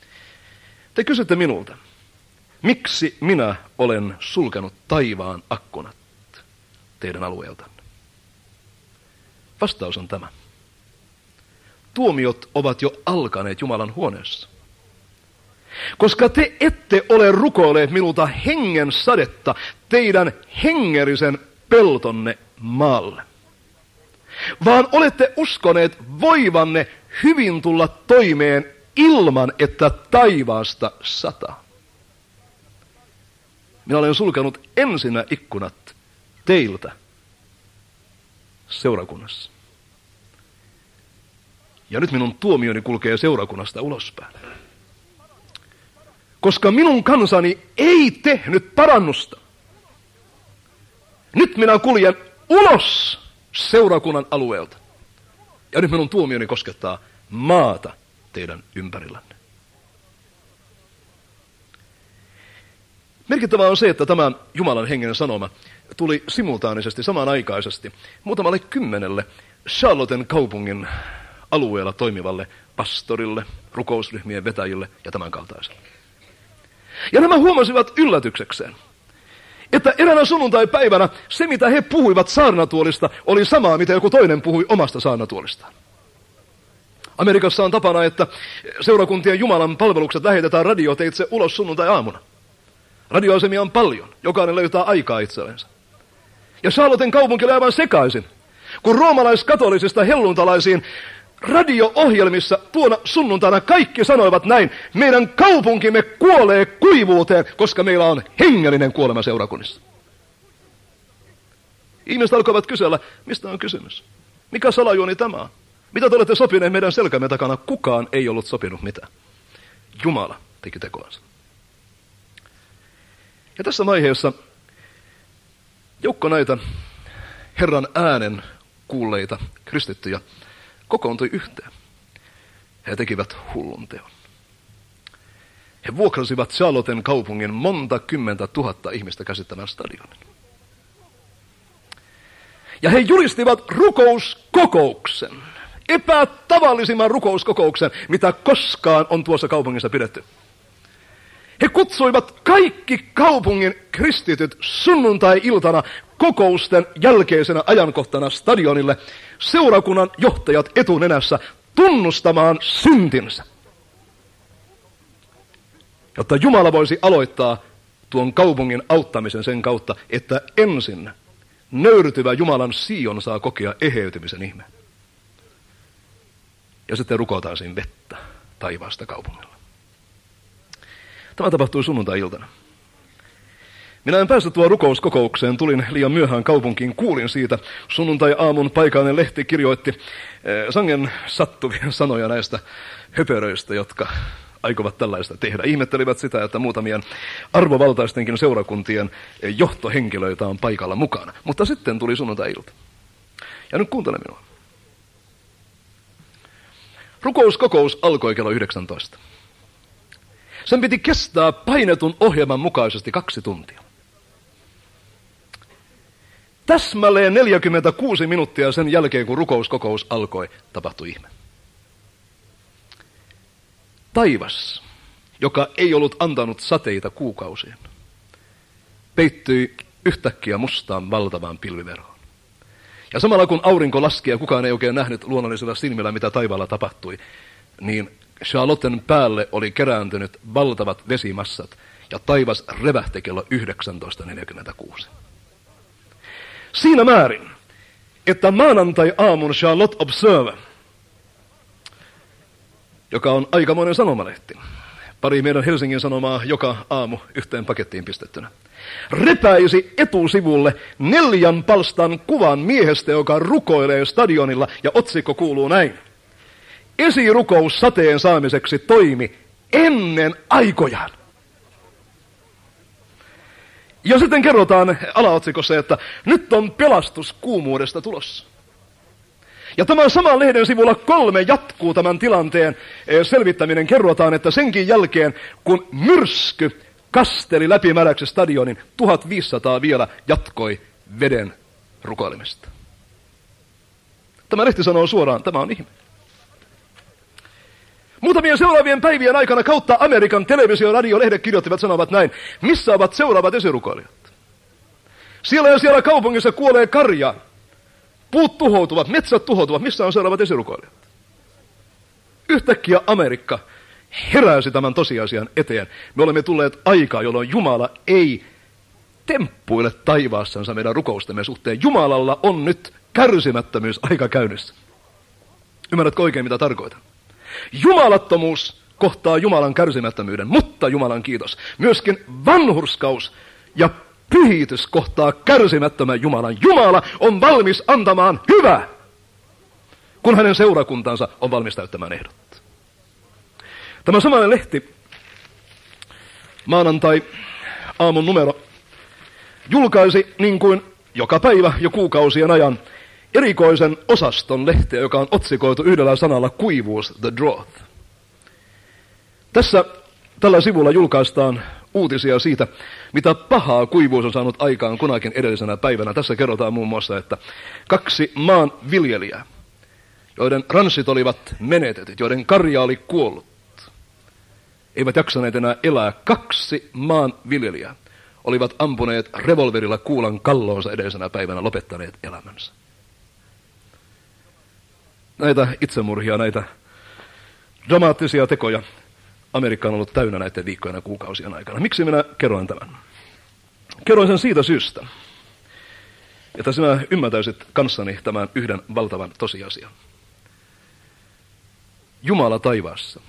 Te kysytte minulta, miksi minä olen sulkenut taivaan akkunat teidän alueeltanne? Vastaus on tämä. Tuomiot ovat jo alkaneet Jumalan huoneessa. Koska te ette ole rukoilleet minulta hengen sadetta teidän hengellisen peltonne maalle, vaan olette uskoneet voivanne hyvin tulla toimeen ilman, että taivaasta sataa. Minä olen sulkenut ensinnä ikkunat teiltä seurakunnassa. Ja nyt minun tuomioni kulkee seurakunnasta ulospäin. Koska minun kansani ei tehnyt parannusta. Nyt minä kuljen ulos seurakunnan alueelta. Ja nyt minun tuomioni koskettaa maata teidän ympärillänne. Merkittävää on se, että tämä Jumalan hengen sanoma tuli simultaanisesti samanaikaisesti muutamalle kymmenelle Charlotten kaupungin alueella toimivalle pastorille, rukousryhmien vetäjille ja tämän kaltaiselle. Ja nämä huomasivat yllätyksekseen, että eräänä sunnuntai-päivänä se, mitä he puhuivat saarnatuolista, oli samaa, mitä joku toinen puhui omasta saarnatuolistaan. Amerikassa on tapana, että seurakuntien Jumalan palvelukset lähetetään radioteitse ulos sunnuntai-aamuna. Radioasemia on paljon, jokainen löytää aikaa itsellensä. Ja Charlotten kaupunki oli aivan sekaisin, kun roomalaiskatolisista helluntalaisiin radio-ohjelmissa tuona sunnuntaina kaikki sanoivat näin: meidän kaupunkimme kuolee kuivuuteen, koska meillä on hengellinen kuolema seurakunnissa. Ihmiset alkoivat kysellä, mistä on kysymys? Mikä salajuoni tämä on? Mitä te olette sopineet meidän selkämme takana? Kukaan ei ollut sopinut mitään. Jumala teki tekoansa. Ja tässä vaiheessa joukko näitä Herran äänen kuulleita kristittyjä kokoontui yhteen. He tekivät hullun teon. He vuokrasivat Charlotten kaupungin monta kymmentä tuhatta ihmistä käsittämään stadionin. Ja he julistivat rukouskokouksen, epätavallisimman rukouskokouksen, mitä koskaan on tuossa kaupungissa pidetty. He kutsuivat kaikki kaupungin kristityt sunnuntai-iltana kokousten jälkeisenä ajankohtana stadionille, seurakunnan johtajat etunenässä, tunnustamaan syntinsä. Jotta Jumala voisi aloittaa tuon kaupungin auttamisen sen kautta, että ensin nöyrtyvä Jumalan Sion saa kokea eheytymisen ihmeen. Ja sitten rukotaan siinä vettä taivaasta kaupungilla. Tämä tapahtui sunnuntai-iltana. Minä en päässyt tuon rukouskokoukseen, tulin liian myöhään kaupunkiin, kuulin siitä. Sunnuntai-aamun paikallinen lehti kirjoitti eh, sangen sattuvia sanoja näistä höperöistä, jotka aikovat tällaista tehdä. Ihmettelivät sitä, että muutamien arvovaltaistenkin seurakuntien johtohenkilöitä on paikalla mukana. Mutta sitten tuli sunnuntai-ilta. Ja nyt kuuntele minua. Rukouskokous alkoi kello yhdeksäntoista. Sen piti kestää painetun ohjelman mukaisesti kaksi tuntia. Täsmälleen neljäkymmentäkuusi minuuttia sen jälkeen, kun rukouskokous alkoi, tapahtui ihme. Taivas, joka ei ollut antanut sateita kuukausiin, peittyi yhtäkkiä mustaan valtavaan pilviverhoon. Ja samalla kun aurinko laski ja kukaan ei oikein nähnyt luonnollisella silmillä, mitä taivaalla tapahtui, niin Charlotten päälle oli kerääntynyt valtavat vesimassat ja taivas revähti kello yhdeksäntoista neljäkymmentäkuusi. Siinä määrin, että maanantai-aamun Charlotte Observer, joka on aikamoinen sanomalehti, pari meidän Helsingin Sanomaa joka aamu yhteen pakettiin pistettynä, repäisi etusivulle neljän palstan kuvan miehestä, joka rukoilee stadionilla, ja otsikko kuuluu näin: esirukous sateen saamiseksi toimi ennen aikojaan. Ja sitten kerrotaan alaotsikossa, että nyt on pelastus kuumuudesta tulossa. Ja tämän saman lehden sivulla kolme jatkuu tämän tilanteen selvittäminen. Kerrotaan, että senkin jälkeen, kun myrsky kasteli läpimäräksi stadionin, tuhatviisisataa vielä jatkoi veden rukoilemista. Tämä lehti sanoo suoraan, tämä on ihme. Muutamien seuraavien päivien aikana kautta Amerikan televisio, radio, lehdet kirjoittivat, sanovat näin: missä ovat seuraavat esirukoilijat? Siellä ja siellä kaupungissa kuolee karja, puut tuhoutuvat, metsät tuhoutuvat, missä on seuraavat esirukoilijat? Yhtäkkiä Amerikka heräsi tämän tosiasian eteen. Me olemme tulleet aikaan, jolloin Jumala ei temppuile taivaassansa meidän rukoustemme suhteen. Jumalalla on nyt kärsimättömyys aika käynnissä. Ymmärrätkö oikein, mitä tarkoitan? Jumalattomuus kohtaa Jumalan kärsimättömyyden, mutta Jumalan kiitos. Myöskin vanhurskaus ja pyhitys kohtaa kärsimättömän Jumalan. Jumala on valmis antamaan hyvää, kun hänen seurakuntansa on valmis täyttämään ehdot. Tämä samainen lehti, maanantai aamun numero, julkaisi niin kuin joka päivä jo kuukausien ajan erikoisen osaston lehteä, joka on otsikoitu yhdellä sanalla kuivuus, the drought. Tässä tällä sivulla julkaistaan uutisia siitä, mitä pahaa kuivuus on saanut aikaan kunakin edellisenä päivänä. Tässä kerrotaan muun muassa, että kaksi maanviljelijää, joiden ranssit olivat menetetyt, joiden karja oli kuollut, eivät jaksaneet enää elää. Kaksi maanviljelijää olivat ampuneet revolverilla kuulan kalloonsa edellisenä päivänä, lopettaneet elämänsä. Näitä itsemurhia, näitä dramaattisia tekoja Amerikka on ollut täynnä näiden viikkojen ja kuukausien aikana. Miksi minä kerroin tämän? Kerroin sen siitä syystä, että sinä ymmärtäisit kanssani tämän yhden valtavan tosiasian. Jumala taivaassa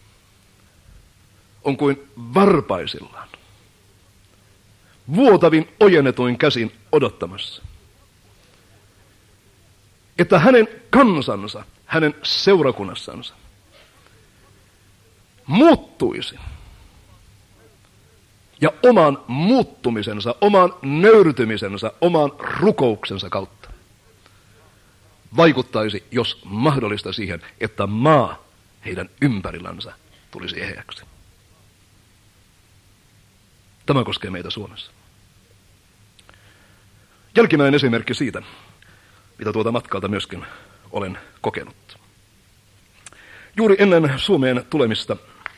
on kuin varpaisillaan, vuotavin ojennetuin käsin odottamassa, että hänen kansansa, hänen seurakunnassansa muuttuisi ja oman muuttumisensa, oman nöyrtymisensä, oman rukouksensa kautta vaikuttaisi, jos mahdollista, siihen, että maa heidän ympärillänsä tulisi eheäksi. Tämä koskee meitä Suomessa. Jälkimmäinen esimerkki siitä, mitä tuota matkalta myöskin olen kokenut. Juuri ennen Suomeen tulemista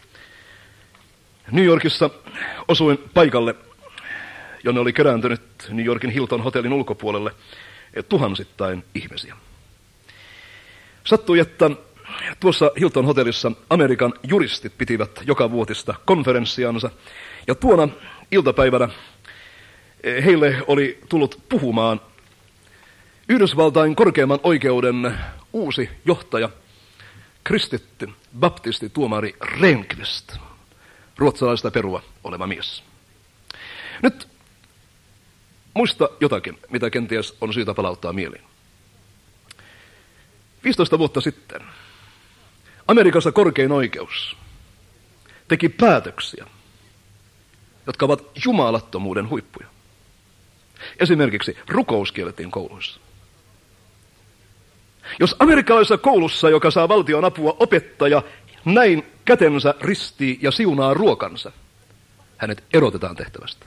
New Yorkissa osuin paikalle, jonne oli kerääntynyt New Yorkin Hilton hotellin ulkopuolelle tuhansittain ihmisiä. Sattui, että tuossa Hilton hotellissa Amerikan juristit pitivät joka vuotista konferenssiansa, ja tuona iltapäivänä heille oli tullut puhumaan Yhdysvaltain korkeimman oikeuden uusi johtaja, kristitty baptistituomari Rehnqvist, ruotsalaista perua oleva mies. Nyt muista jotakin, mitä kenties on syytä palauttaa mieliin. viisitoista vuotta sitten Amerikassa korkein oikeus teki päätöksiä, jotka ovat jumalattomuuden huippuja. Esimerkiksi rukous kiellettiin kouluissa. Jos amerikkalaisessa koulussa, joka saa valtion apua, opettaja näin kätensä ristii ja siunaa ruokansa, hänet erotetaan tehtävästä.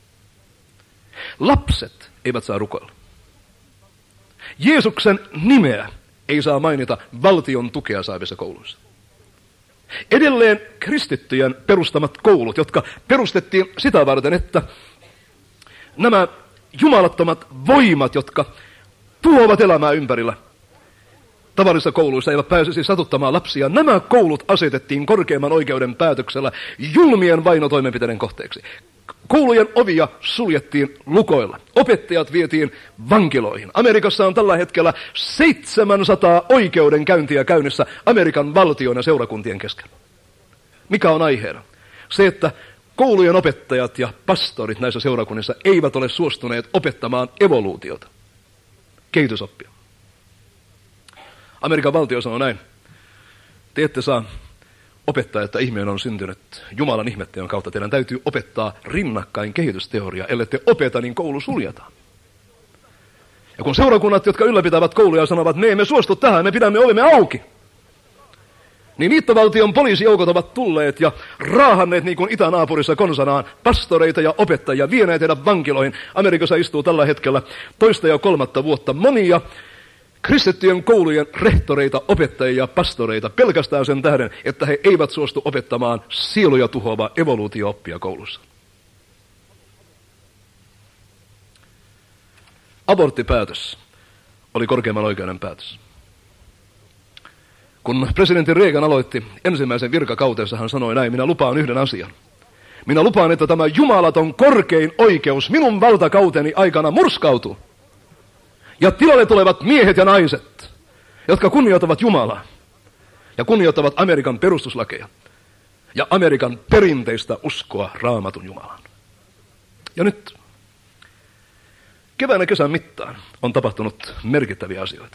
Lapset eivät saa rukoilla. Jeesuksen nimeä ei saa mainita valtion tukea saavissa kouluissa. Edelleen kristittyjen perustamat koulut, jotka perustettiin sitä varten, että nämä jumalattomat voimat, jotka tuovat elämää ympärillä, tavallisissa kouluissa eivät pääsisi satuttamaan lapsia. Nämä koulut asetettiin korkeimman oikeuden päätöksellä julmien vainotoimenpiteiden kohteeksi. Koulujen ovia suljettiin lukoilla. Opettajat vietiin vankiloihin. Amerikassa on tällä hetkellä seitsemänsataa oikeudenkäyntiä käynnissä Amerikan valtion ja seurakuntien kesken. Mikä on aiheena? Se, että koulujen opettajat ja pastorit näissä seurakunnissa eivät ole suostuneet opettamaan evoluutiota, kehitysoppia. Amerikan valtio sanoo näin: te ette saa opettaa, että ihminen on syntynyt Jumalan ihmetteen kautta. Teidän täytyy opettaa rinnakkain kehitysteoriaa. Ellei te opeta, niin koulu suljetaan. Ja kun seurakunnat, jotka ylläpitävät kouluja, sanovat, me emme suostu tähän, me pidämme ovemme auki, niin liittovaltion poliisijoukot ovat tulleet ja raahanneet niin kuin itänaapurissa konsanaan pastoreita ja opettajia, vieneet heidän vankiloihin. Amerikassa istuu tällä hetkellä toista ja kolmatta vuotta monia kristittyjen koulujen rehtoreita, opettajia, pastoreita pelkästään sen tähden, että he eivät suostu opettamaan sieluja tuhoavaa evoluutio-oppia koulussa. Aborttipäätös oli korkeimman oikeuden päätös. Kun presidentti Reagan aloitti ensimmäisen virkakautensa, hän sanoi näin: minä lupaan yhden asian. Minä lupaan, että tämä jumalaton korkein oikeus minun valtakauteni aikana murskautuu. Ja tilalle tulevat miehet ja naiset, jotka kunnioittavat Jumalaa ja kunnioittavat Amerikan perustuslakeja ja Amerikan perinteistä uskoa Raamatun Jumalaan. Ja nyt kevään ja kesän mittaan on tapahtunut merkittäviä asioita.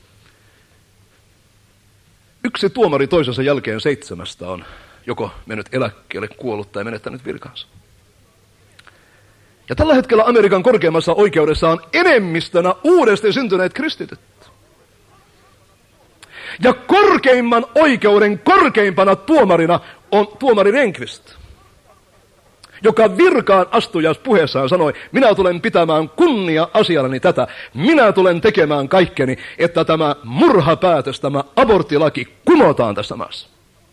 Yksi tuomari toisensa jälkeen seitsemästä on joko mennyt eläkkeelle, kuollut tai menettänyt virkansa. Ja tällä hetkellä Amerikan korkeimmassa oikeudessa on enemmistönä uudesti syntyneet kristityt. Ja korkeimman oikeuden korkeimpana tuomarina on tuomari Rehnqvist, joka virkaan astujas puheessaan sanoi: minä tulen pitämään kunnia-asiallani tätä. Minä tulen tekemään kaikkeni, että tämä murhapäätös, tämä aborttilaki kumotaan tässä maassa.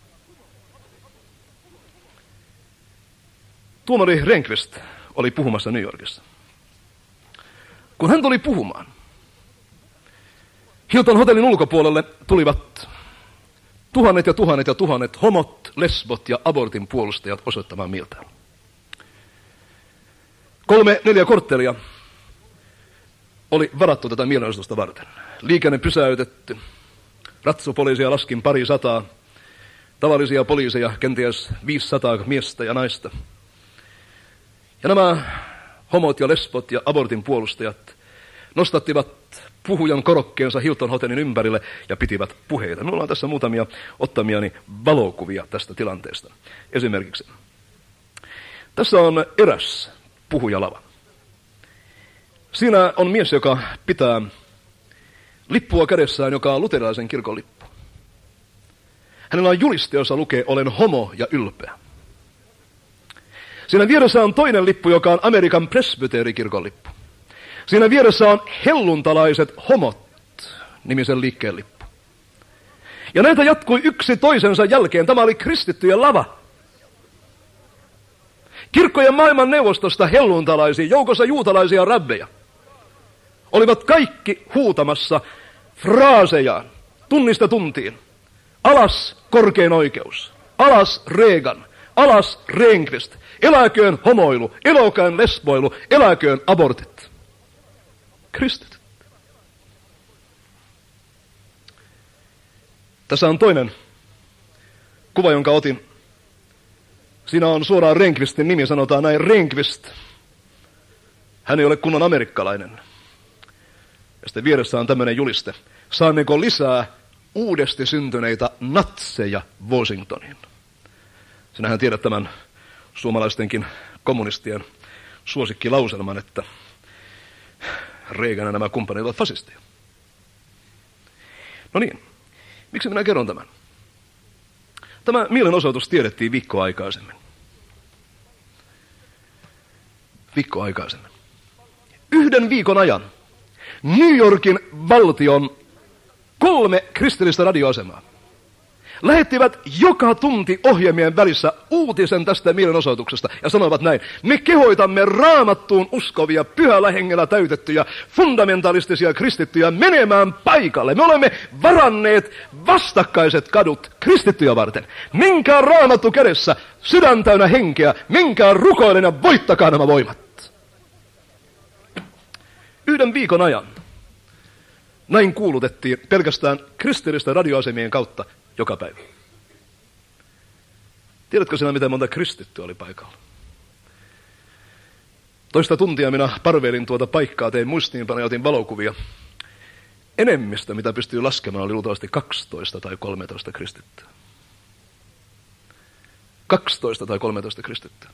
Tuomari Rehnqvist oli puhumassa New Yorkissa. Kun hän tuli puhumaan, Hilton hotellin ulkopuolelle tulivat tuhannet ja tuhannet ja tuhannet homot, lesbot ja abortin puolustajat osoittamaan mieltään. Kolme, neljä korttelia oli varattu tätä mielenosoitusta varten. Liikenne pysäytetty, ratsupoliisia laskin pari sataa, tavallisia poliiseja kenties viisisataa miestä ja naista. Ja nämä homot ja lesbot ja abortin puolustajat nostattivat puhujan korokkeensa Hilton hotellin ympärille ja pitivät puheita. Minulla on tässä muutamia ottamiani valokuvia tästä tilanteesta. Esimerkiksi tässä on eräs puhujalava. Siinä on mies, joka pitää lippua kädessään, joka on luterilaisen kirkon lippu. Hänellä on juliste, jossa lukee: olen homo ja ylpeä. Siinä vieressä on toinen lippu, joka on Amerikan presbyteerikirkon lippu. Siinä vieressä on helluntalaiset homot -nimisen liikkeen lippu. Ja näitä jatkui yksi toisensa jälkeen. Tämä oli kristittyjen lava. Kirkkojen maailman neuvostosta helluntalaisia, joukossa juutalaisia rabbeja, olivat kaikki huutamassa fraasejaan tunnista tuntiin: alas korkein oikeus, alas Reagan, alas Rehnqvist, eläköön homoilu, eläköön lesboilu, eläköön abortit. Kristityt. Tässä on toinen kuva, jonka otin. Siinä on suoraan Rehnqvistin nimi, sanotaan näin: Rehnqvist. Hän ei ole kunnon amerikkalainen. Ja sitten vieressä on tämmöinen juliste: saammeko lisää uudesti syntyneitä natseja Washingtoniin? Sinähän tiedät tämän suomalaistenkin kommunistien suosikkilauselman, että Reagan ja nämä kumppanit ovat fasisteja. No niin, miksi minä kerron tämän? Tämä mielenosoitus tiedettiin viikkoa aikaisemmin. Viikkoa aikaisemmin. Yhden viikon ajan New Yorkin valtion kolme kristillistä radioasemaa lähettivät joka tunti ohjelmien välissä uutisen tästä mielenosoituksesta ja sanoivat näin: me kehoitamme raamattuun uskovia, pyhällä hengellä täytettyjä, fundamentalistisia kristittyjä menemään paikalle. Me olemme varanneet vastakkaiset kadut kristittyjä varten. Menkää raamattu kädessä, sydän täynnä henkeä, menkää rukoilen ja voittakaa nämä voimat. Yhden viikon ajan näin kuulutettiin pelkästään kristillisten radioasemien kautta joka päivä. Tiedätkö sinä, miten monta kristittyä oli paikalla? Toista tuntia minä parveilin tuota paikkaa, tein muistiinpanoja ja otin valokuvia. Enemmistö, mitä pystyy laskemaan, oli luultavasti kaksitoista tai kolmetoista kristittyä. kaksitoista tai kolmetoista kristittyä.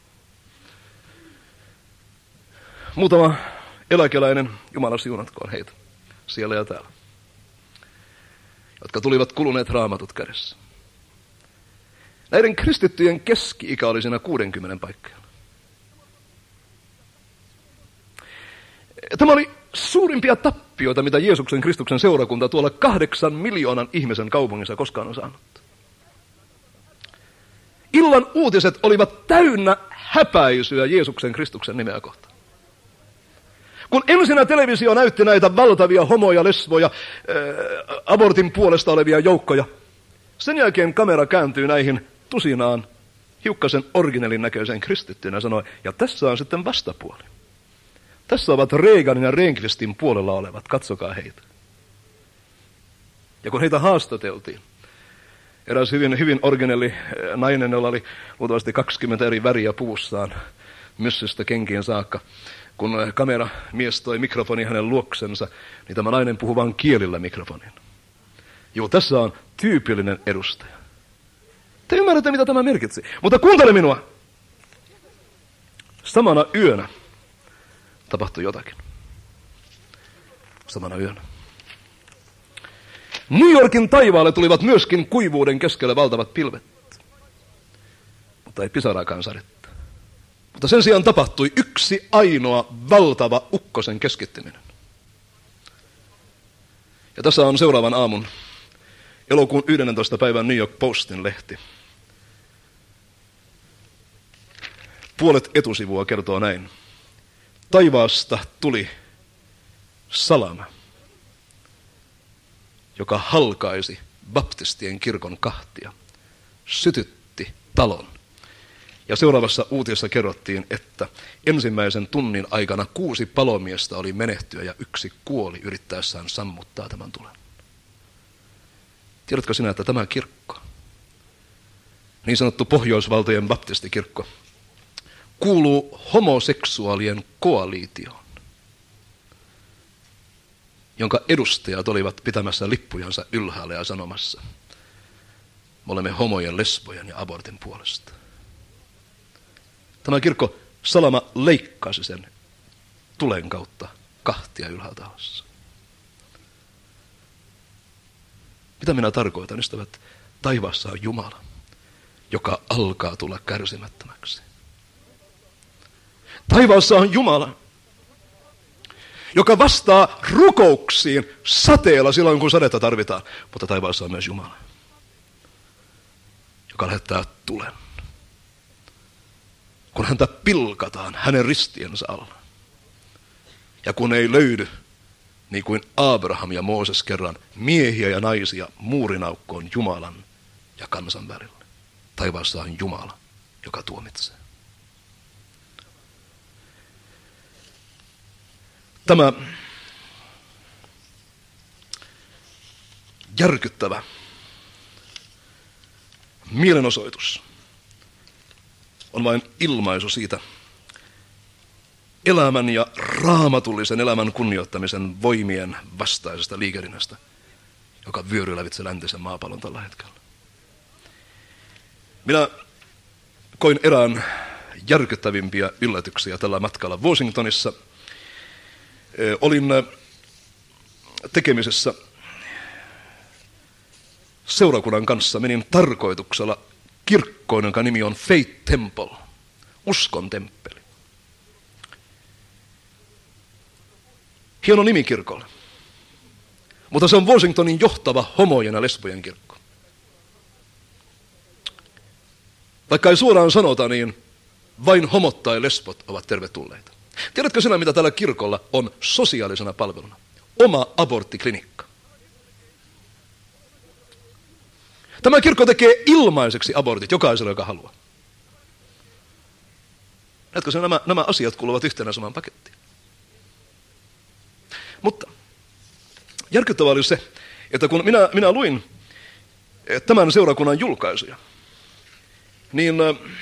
Muutama eläkeläinen, Jumala siunatkoon heitä, siellä ja täällä, jotka tulivat kuluneet raamatut kädessä. Näiden kristittyjen keski-ikä oli siinä kuudenkymmenen paikkeilla. Tämä oli suurimpia tappioita, mitä Jeesuksen Kristuksen seurakunta tuolla kahdeksan miljoonan ihmisen kaupungissa koskaan on saanut. Illan uutiset olivat täynnä häpäisyä Jeesuksen Kristuksen nimeä kohtaan. Kun ensinnä televisio näytti näitä valtavia homoja, lesboja, ää, abortin puolesta olevia joukkoja, sen jälkeen kamera kääntyy näihin tusinaan hiukkasen originelin näköiseen kristittyyn ja sanoi, ja tässä on sitten vastapuoli. Tässä ovat Reaganin ja Rehnkvistin puolella olevat, katsokaa heitä. Ja kun heitä haastateltiin, eräs hyvin, hyvin originelli nainen, jolla oli luultavasti kaksikymmentä eri väriä puussaan, myssystä kenkiin saakka, kun kameramies toi mikrofoni hänen luoksensa, niin tämä nainen puhui vain kielillä mikrofonin. Joo, tässä on tyypillinen edustaja. Te ymmärrätte, mitä tämä merkitsi. Mutta kuuntele minua. Samana yönä tapahtui jotakin. Samana yönä. New Yorkin taivaalle tulivat myöskin kuivuuden keskelle valtavat pilvet. Mutta ei pisaraakaan sadetta. Mutta sen sijaan tapahtui yksi ainoa valtava ukkosen keskittyminen. Ja tässä on seuraavan aamun elokuun yhdennentoista päivän New York Postin lehti. Puolet etusivua kertoo näin. Taivaasta tuli salama, joka halkaisi baptistien kirkon kahtia, sytytti talon. Ja seuraavassa uutisessa kerrottiin, että ensimmäisen tunnin aikana kuusi palomiestä oli menehtyä ja yksi kuoli yrittäessään sammuttaa tämän tulen. Tiedätkö sinä, että tämä kirkko, niin sanottu Pohjoisvaltojen baptistikirkko, kuuluu homoseksuaalien koaliitioon, jonka edustajat olivat pitämässä lippujansa ylhäällä ja sanomassa, me olemme homojen, lesbojen ja abortin puolesta. Tämä kirkko salama leikkasi sen tulen kautta kahtia ylhäältä alas. Mitä minä tarkoitan, ystävät? Taivaassa on Jumala, joka alkaa tulla kärsimättömäksi. Taivaassa on Jumala, joka vastaa rukouksiin sateella silloin, kun sadetta tarvitaan. Mutta taivaassa on myös Jumala, joka lähettää tulen, kun häntä pilkataan hänen ristiensä alla. Ja kun ei löydy, niin kuin Abraham ja Mooses kerran, miehiä ja naisia muurinaukkoon Jumalan ja kansan välillä. Taivaassa on Jumala, joka tuomitsee. Tämä järkyttävä mielenosoitus on vain ilmaisu siitä elämän ja raamatullisen elämän kunnioittamisen voimien vastaisesta liikehdinnästä, joka vyöryy lävitse läntisen maapallon tällä hetkellä. Minä koin erään järkyttävimpiä yllätyksiä tällä matkalla Washingtonissa. Olin tekemisessä seurakunnan kanssa, menin tarkoituksella kirkkoon, jonka nimi on Faith Temple, uskon temppeli. Hieno nimi kirkolle, mutta se on Washingtonin johtava homojen ja lesbojen kirkko. Vaikka ei suoraan sanota, niin vain homot tai lesbot ovat tervetulleita. Tiedätkö sinä, mitä tällä kirkolla on sosiaalisena palveluna? Oma aborttiklinikka. Tämä kirkko tekee ilmaiseksi abortit jokaiselle, joka haluaa. Näetkö sinä, nämä, nämä asiat kuuluvat yhtenä samaan pakettiin. Mutta järkyttävää oli se, että kun minä, minä luin tämän seurakunnan julkaisuja, niin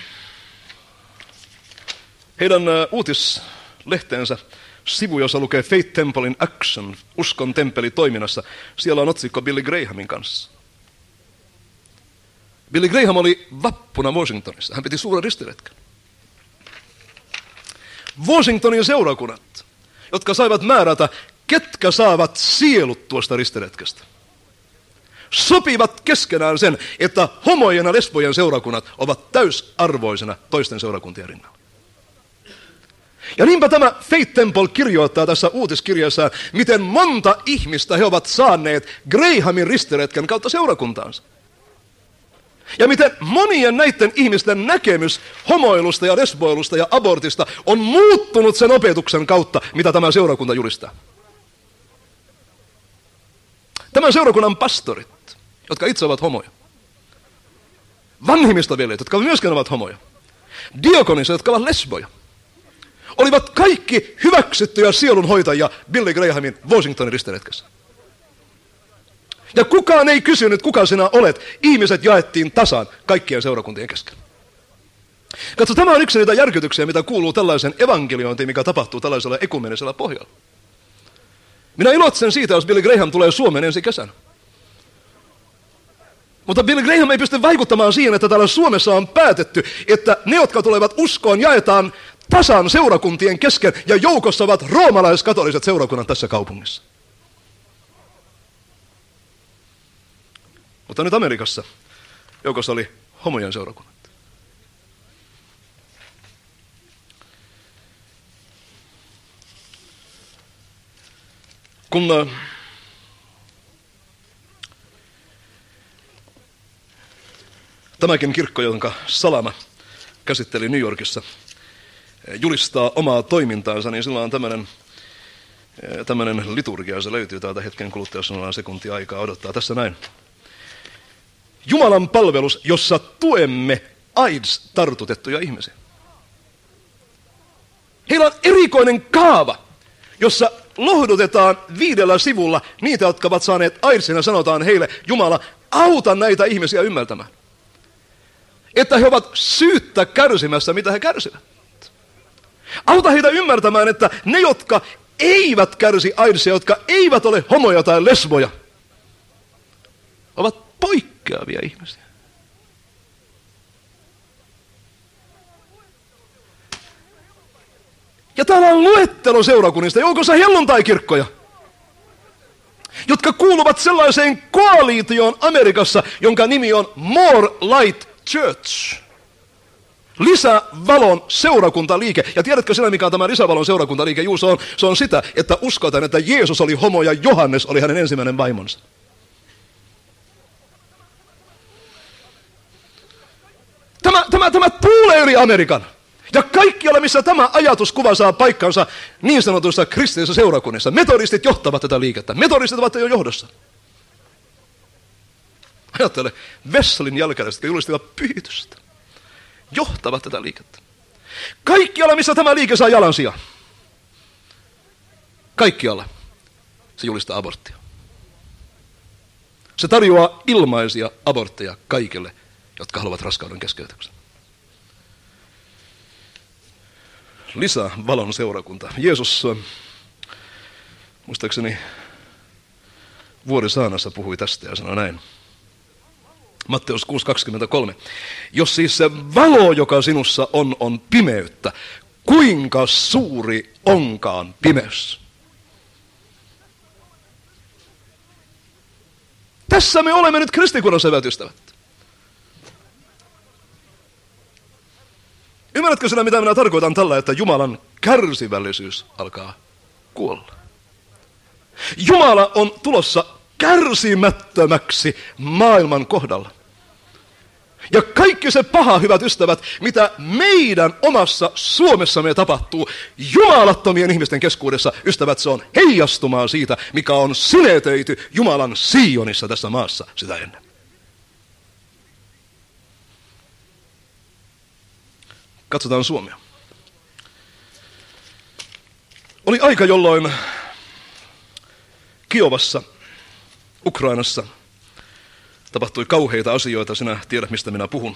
heidän uutislehteensä sivu, jossa lukee Faith Temple in Action, uskon temppeli toiminnassa, siellä on otsikko Billy Grahamin kanssa. Billy Graham oli vappuna Washingtonissa. Hän piti suuren ristiretken. Washingtonin seurakunnat, jotka saivat määrätä, ketkä saavat sielut tuosta ristiretkestä, sopivat keskenään sen, että homojen ja lesbojen seurakunnat ovat täysarvoisena toisten seurakuntien rinnalla. Ja niinpä tämä Faith Temple kirjoittaa tässä uutiskirjassaan, miten monta ihmistä he ovat saaneet Grahamin ristiretken kautta seurakuntaansa. Ja miten monien näiden ihmisten näkemys homoilusta ja lesboilusta ja abortista on muuttunut sen opetuksen kautta, mitä tämä seurakunta julistaa. Tämän seurakunnan pastorit, jotka itse ovat homoja. Vanhimmistoveljet, jotka myöskin ovat homoja. Diakonissa, jotka ovat lesboja. Olivat kaikki hyväksyttyjä sielunhoitajia Billy Grahamin Washingtonin ristiretkessä. Ja kukaan ei kysynyt, kuka sinä olet. Ihmiset jaettiin tasan kaikkien seurakuntien kesken. Katso, tämä on yksi niitä järkytyksiä, mitä kuuluu tällaisen evankeliointiin, mikä tapahtuu tällaisella ekumenisella pohjalla. Minä iloitsen siitä, jos Billy Graham tulee Suomeen ensi kesänä. Mutta Billy Graham ei pysty vaikuttamaan siihen, että täällä Suomessa on päätetty, että ne, jotka tulevat uskoon, jaetaan tasan seurakuntien kesken, ja joukossa ovat roomalaiskatoliset seurakunnat tässä kaupungissa. Mutta nyt Amerikassa joukossa oli homojen seurakunnat. Kun äh, tämäkin kirkko, jonka Salama käsitteli New Yorkissa, julistaa omaa toimintaansa, niin sillä on tämmöinen, tämmöinen liturgia, se löytyy täältä hetken kuluttua, jos on sekuntia aikaa odottaa. Tässä näin. Jumalan palvelus, jossa tuemme AIDS-tartutettuja ihmisiä. Heillä on erikoinen kaava, jossa lohdutetaan viidellä sivulla niitä, jotka ovat saaneet AIDSin, ja sanotaan heille, Jumala, auta näitä ihmisiä ymmärtämään. Että he ovat syyttä kärsimässä, mitä he kärsivät. Auta heitä ymmärtämään, että ne, jotka eivät kärsi AIDSia, jotka eivät ole homoja tai lesboja, ovat poikkeavia ihmisiä. Ja täällä on luettelo seurakunnista, joukossa helluntai-kirkkoja, jotka kuuluvat sellaiseen koaliitioon Amerikassa, jonka nimi on More Light Church. Lisävalon seurakuntaliike. Ja tiedätkö sinä, mikä on tämä lisävalon seurakuntaliike? Juu, se on, se on sitä, että uskotaan, että Jeesus oli homo ja Johannes oli hänen ensimmäinen vaimonsa. Tämä, tämä, tämä tuulee yli Amerikan. Ja kaikkialla, missä tämä ajatuskuva saa paikkansa niin sanotuissa kristillisissä seurakunnissa, metodistit johtavat tätä liikettä. Metodistit ovat jo johdossa. Ajattele, Wesleyn jälkeläiset, jotka julistivat pyhitystä, johtavat tätä liikettä. Kaikkialla, missä tämä liike saa jalansijaa, kaikkialla se julistaa aborttia. Se tarjoaa ilmaisia abortteja kaikille, jotka haluavat raskauden keskeytyksen. Lisää valon seurakunta. Jeesus, muistaakseni Vuorisaanassa puhui tästä ja sanoi näin. Matteus kuusi kaksikymmentäkolme. Jos siis se valo, joka sinussa on, on pimeyttä, kuinka suuri onkaan pimeys? Tässä me olemme nyt kristikunnan hyvät ystävät. Ymmärrätkö sinä, mitä minä tarkoitan tällä, että Jumalan kärsivällisyys alkaa kuolla? Jumala on tulossa kärsimättömäksi maailman kohdalla. Ja kaikki se paha, hyvät ystävät, mitä meidän omassa Suomessamme tapahtuu, jumalattomien ihmisten keskuudessa, ystävät, se on heijastumaa siitä, mikä on sinetöity Jumalan Sionissa tässä maassa sitä ennen. Katsotaan Suomea. Oli aika, jolloin Kiovassa, Ukrainassa, tapahtui kauheita asioita. Sinä tiedät, mistä minä puhun.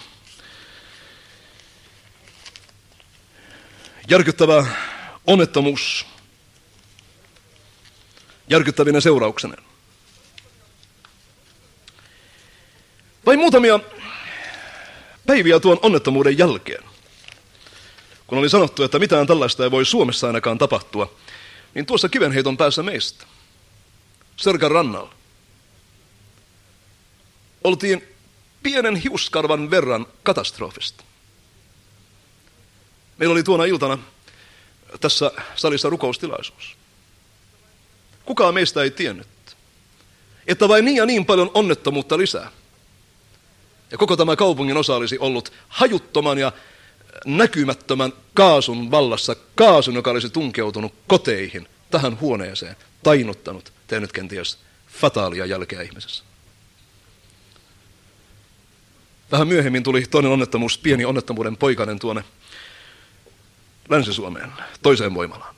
Järkyttävä onnettomuus. Järkyttävinen seurauksineen. Vain muutamia päiviä tuon onnettomuuden jälkeen, kun oli sanottu, että mitään tällaista ei voi Suomessa ainakaan tapahtua, niin tuossa kivenheiton päässä meistä, Sörkän rannalla, oltiin pienen hiuskarvan verran katastrofista. Meillä oli tuona iltana tässä salissa rukoustilaisuus. Kukaan meistä ei tiennyt, että vain niin ja niin paljon onnettomuutta lisää. Ja koko tämä kaupungin osa olisi ollut hajuttoman ja näkymättömän kaasun vallassa, kaasun, joka olisi tunkeutunut koteihin, tähän huoneeseen, tainuttanut, tehnyt kenties fataalia jälkeä ihmisessä. Vähän myöhemmin tuli toinen onnettomuus, pieni onnettomuuden poikainen tuonne Länsi-Suomeen, toiseen voimalaan.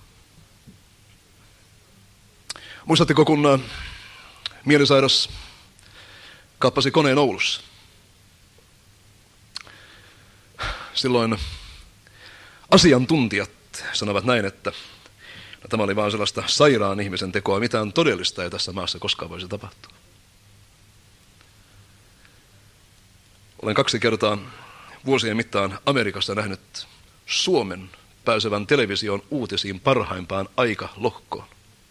Muistatteko, kun mielisairas kaappasi koneen Oulussa? Silloin asiantuntijat sanovat näin, että no, tämä oli vain sellaista sairaan ihmisen tekoa, mitään todellista ei tässä maassa koskaan voisi tapahtua. Olen kaksi kertaa vuosien mittaan Amerikassa nähnyt Suomen pääsevän television uutisiin parhaimpaan aikalohkoon.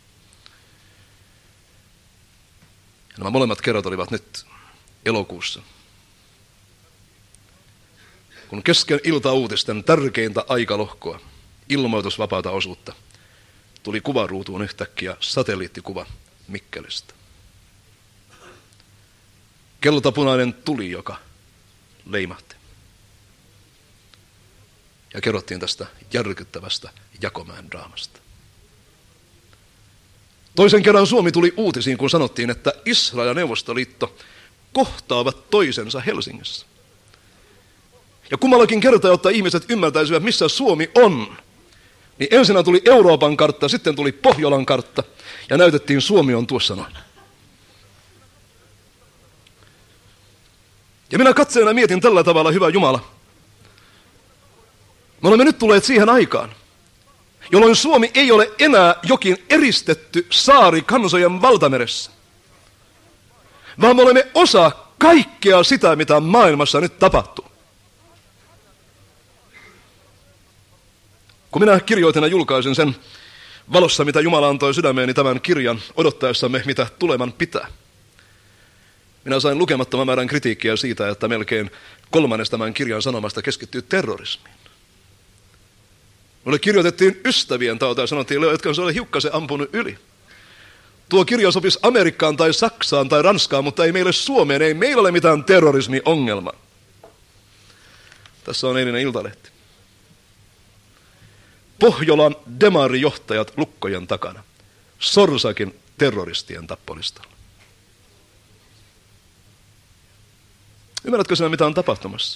Ja nämä molemmat kerrat olivat nyt elokuussa. Kun kesken iltauutisten tärkeintä aikalohkoa, ilmoitusvapaata osuutta, tuli kuvaruutuun yhtäkkiä satelliittikuva Mikkelistä. Keltapunainen tuli, joka leimahti. Ja kerrottiin tästä järkyttävästä Jakomäen draamasta. Toisen kerran Suomi tuli uutisiin, kun sanottiin, että Israel ja Neuvostoliitto kohtaavat toisensa Helsingissä. Ja kummallakin kertaa, jotta ihmiset ymmärtäisivät, missä Suomi on, niin ensin tuli Euroopan kartta, sitten tuli Pohjolan kartta, ja näytettiin, Suomi on tuossa noin. Ja minä katseena mietin tällä tavalla, hyvä Jumala. Me olemme nyt tulleet siihen aikaan, jolloin Suomi ei ole enää jokin eristetty saari kansojen valtameressä, vaan me olemme osa kaikkea sitä, mitä maailmassa nyt tapahtuu. Kun minä kirjoitin ja julkaisin sen valossa, mitä Jumala antoi sydämeeni tämän kirjan, odottaessamme, mitä tuleman pitää, minä sain lukemattoman määrän kritiikkiä siitä, että melkein kolmannes tämän kirjan sanomasta keskittyy terrorismiin. Minulle kirjoitettiin ystävien taholta ja sanottiin, että se oli hiukkasen ampunut yli. Tuo kirja sopisi Amerikkaan tai Saksaan tai Ranskaan, mutta ei meille Suomeen, ei meillä ole mitään terrorismiongelmaa. Tässä on eilinen Iltalehti. Pohjolan demarijohtajat lukkojen takana. Sorsakin terroristien tappolistalla. Ymmärrätkö sinä, mitä on tapahtumassa?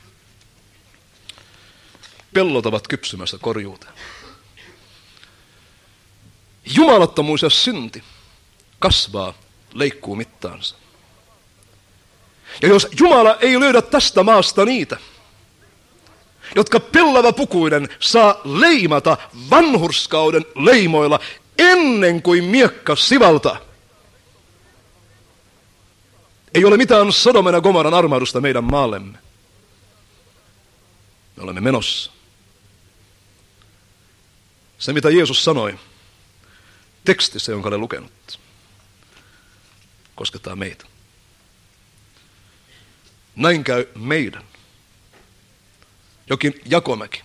Pellot ovat kypsymässä korjuuteen. Jumalattomuus ja synti kasvaa, leikkuu mittaansa. Ja jos Jumala ei löydä tästä maasta niitä, jotka pellava pukuinen saa leimata vanhurskauden leimoilla ennen kuin miekka sivaltaa, ei ole mitään Sodomen ja Gomoran armahdusta meidän maallemme. Me olemme menossa. Se, mitä Jeesus sanoi tekstissä, jonka olen lukenut, koskettaa meitä. Näin käy meidän. Jokin Jakomäki.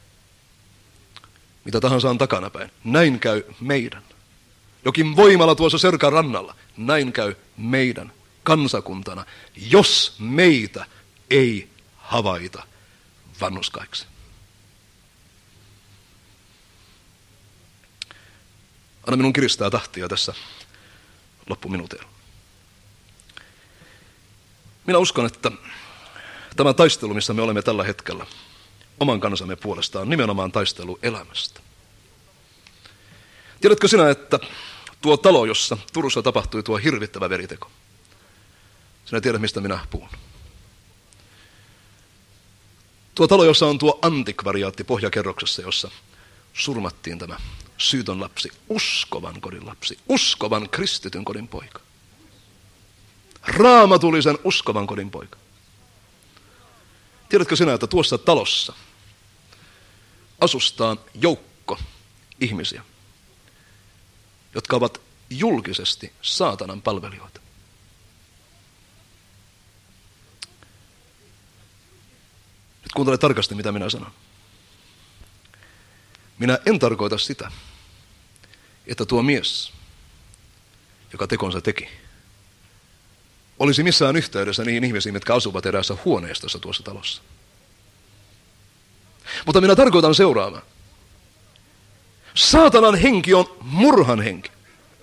Mitä tahansa on takanapäin. Näin käy meidän. Jokin voimala tuossa Serkan rannalla. Näin käy meidän kansakuntana, jos meitä ei havaita vanhuskaiksi. Anna minun kiristää tahtia tässä loppuminuuteilla. Minä uskon, että tämä taistelu, missä me olemme tällä hetkellä, oman kansamme puolesta on nimenomaan taistelu elämästä. Tiedätkö sinä, että tuo talo, jossa Turussa tapahtui tuo hirvittävä veriteko, sinä tiedät, mistä minä puhun. Tuo talo, jossa on tuo antikvariaatti pohjakerroksessa, jossa surmattiin tämä syytön lapsi, uskovan kodin lapsi, uskovan kristityn kodin poika. Raamatullisen uskovan kodin poika. Tiedätkö sinä, että tuossa talossa asustaan joukko ihmisiä, jotka ovat julkisesti saatanan palvelijoita. Nyt kuuntele tarkasti, mitä minä sanon. Minä en tarkoita sitä, että tuo mies, joka tekonsa teki, olisi missään yhteydessä niihin ihmisiin, jotka asuvat eräässä huoneistossa tuossa talossa. Mutta minä tarkoitan seuraavaa. Saatanan henki on murhan henki.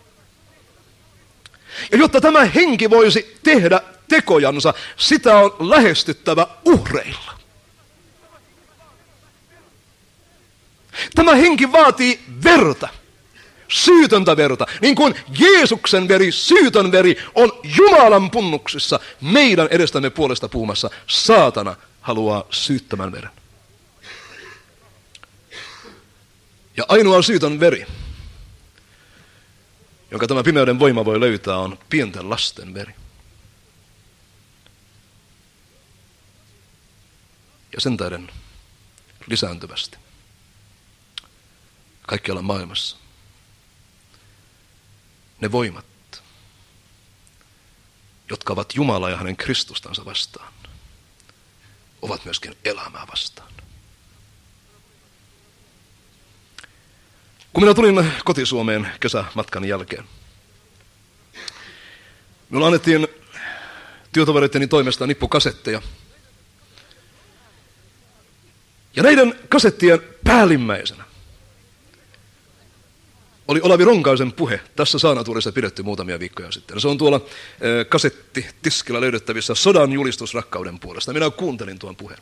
Ja jotta tämä henki voisi tehdä tekojansa, sitä on lähestyttävä uhreilla. Tämä henki vaatii verta, syytöntä verta, niin kuin Jeesuksen veri, syytön veri on Jumalan punnuksissa meidän edestämme puolesta puhumassa. Saatana haluaa syyttömän veren. Ja ainoa syytön veri, jonka tämä pimeyden voima voi löytää, on pienten lasten veri. Ja sen tähden lisääntyvästi kaikkialla maailmassa ne voimat, jotka ovat Jumala ja hänen Kristustansa vastaan, ovat myöskin elämää vastaan. Kun minä tulin kotisuomeen kesämatkan jälkeen, minulle annettiin työtovereitteni toimesta nippu kasetteja. Ja näiden kasettien päällimmäisenä oli Olavi Ronkaisen puhe tässä Saarnatuolissa pidetty muutamia viikkoja sitten. Se on tuolla kasettitiskillä löydettävissä Sodan julistus rakkauden puolesta. Minä kuuntelin tuon puheen.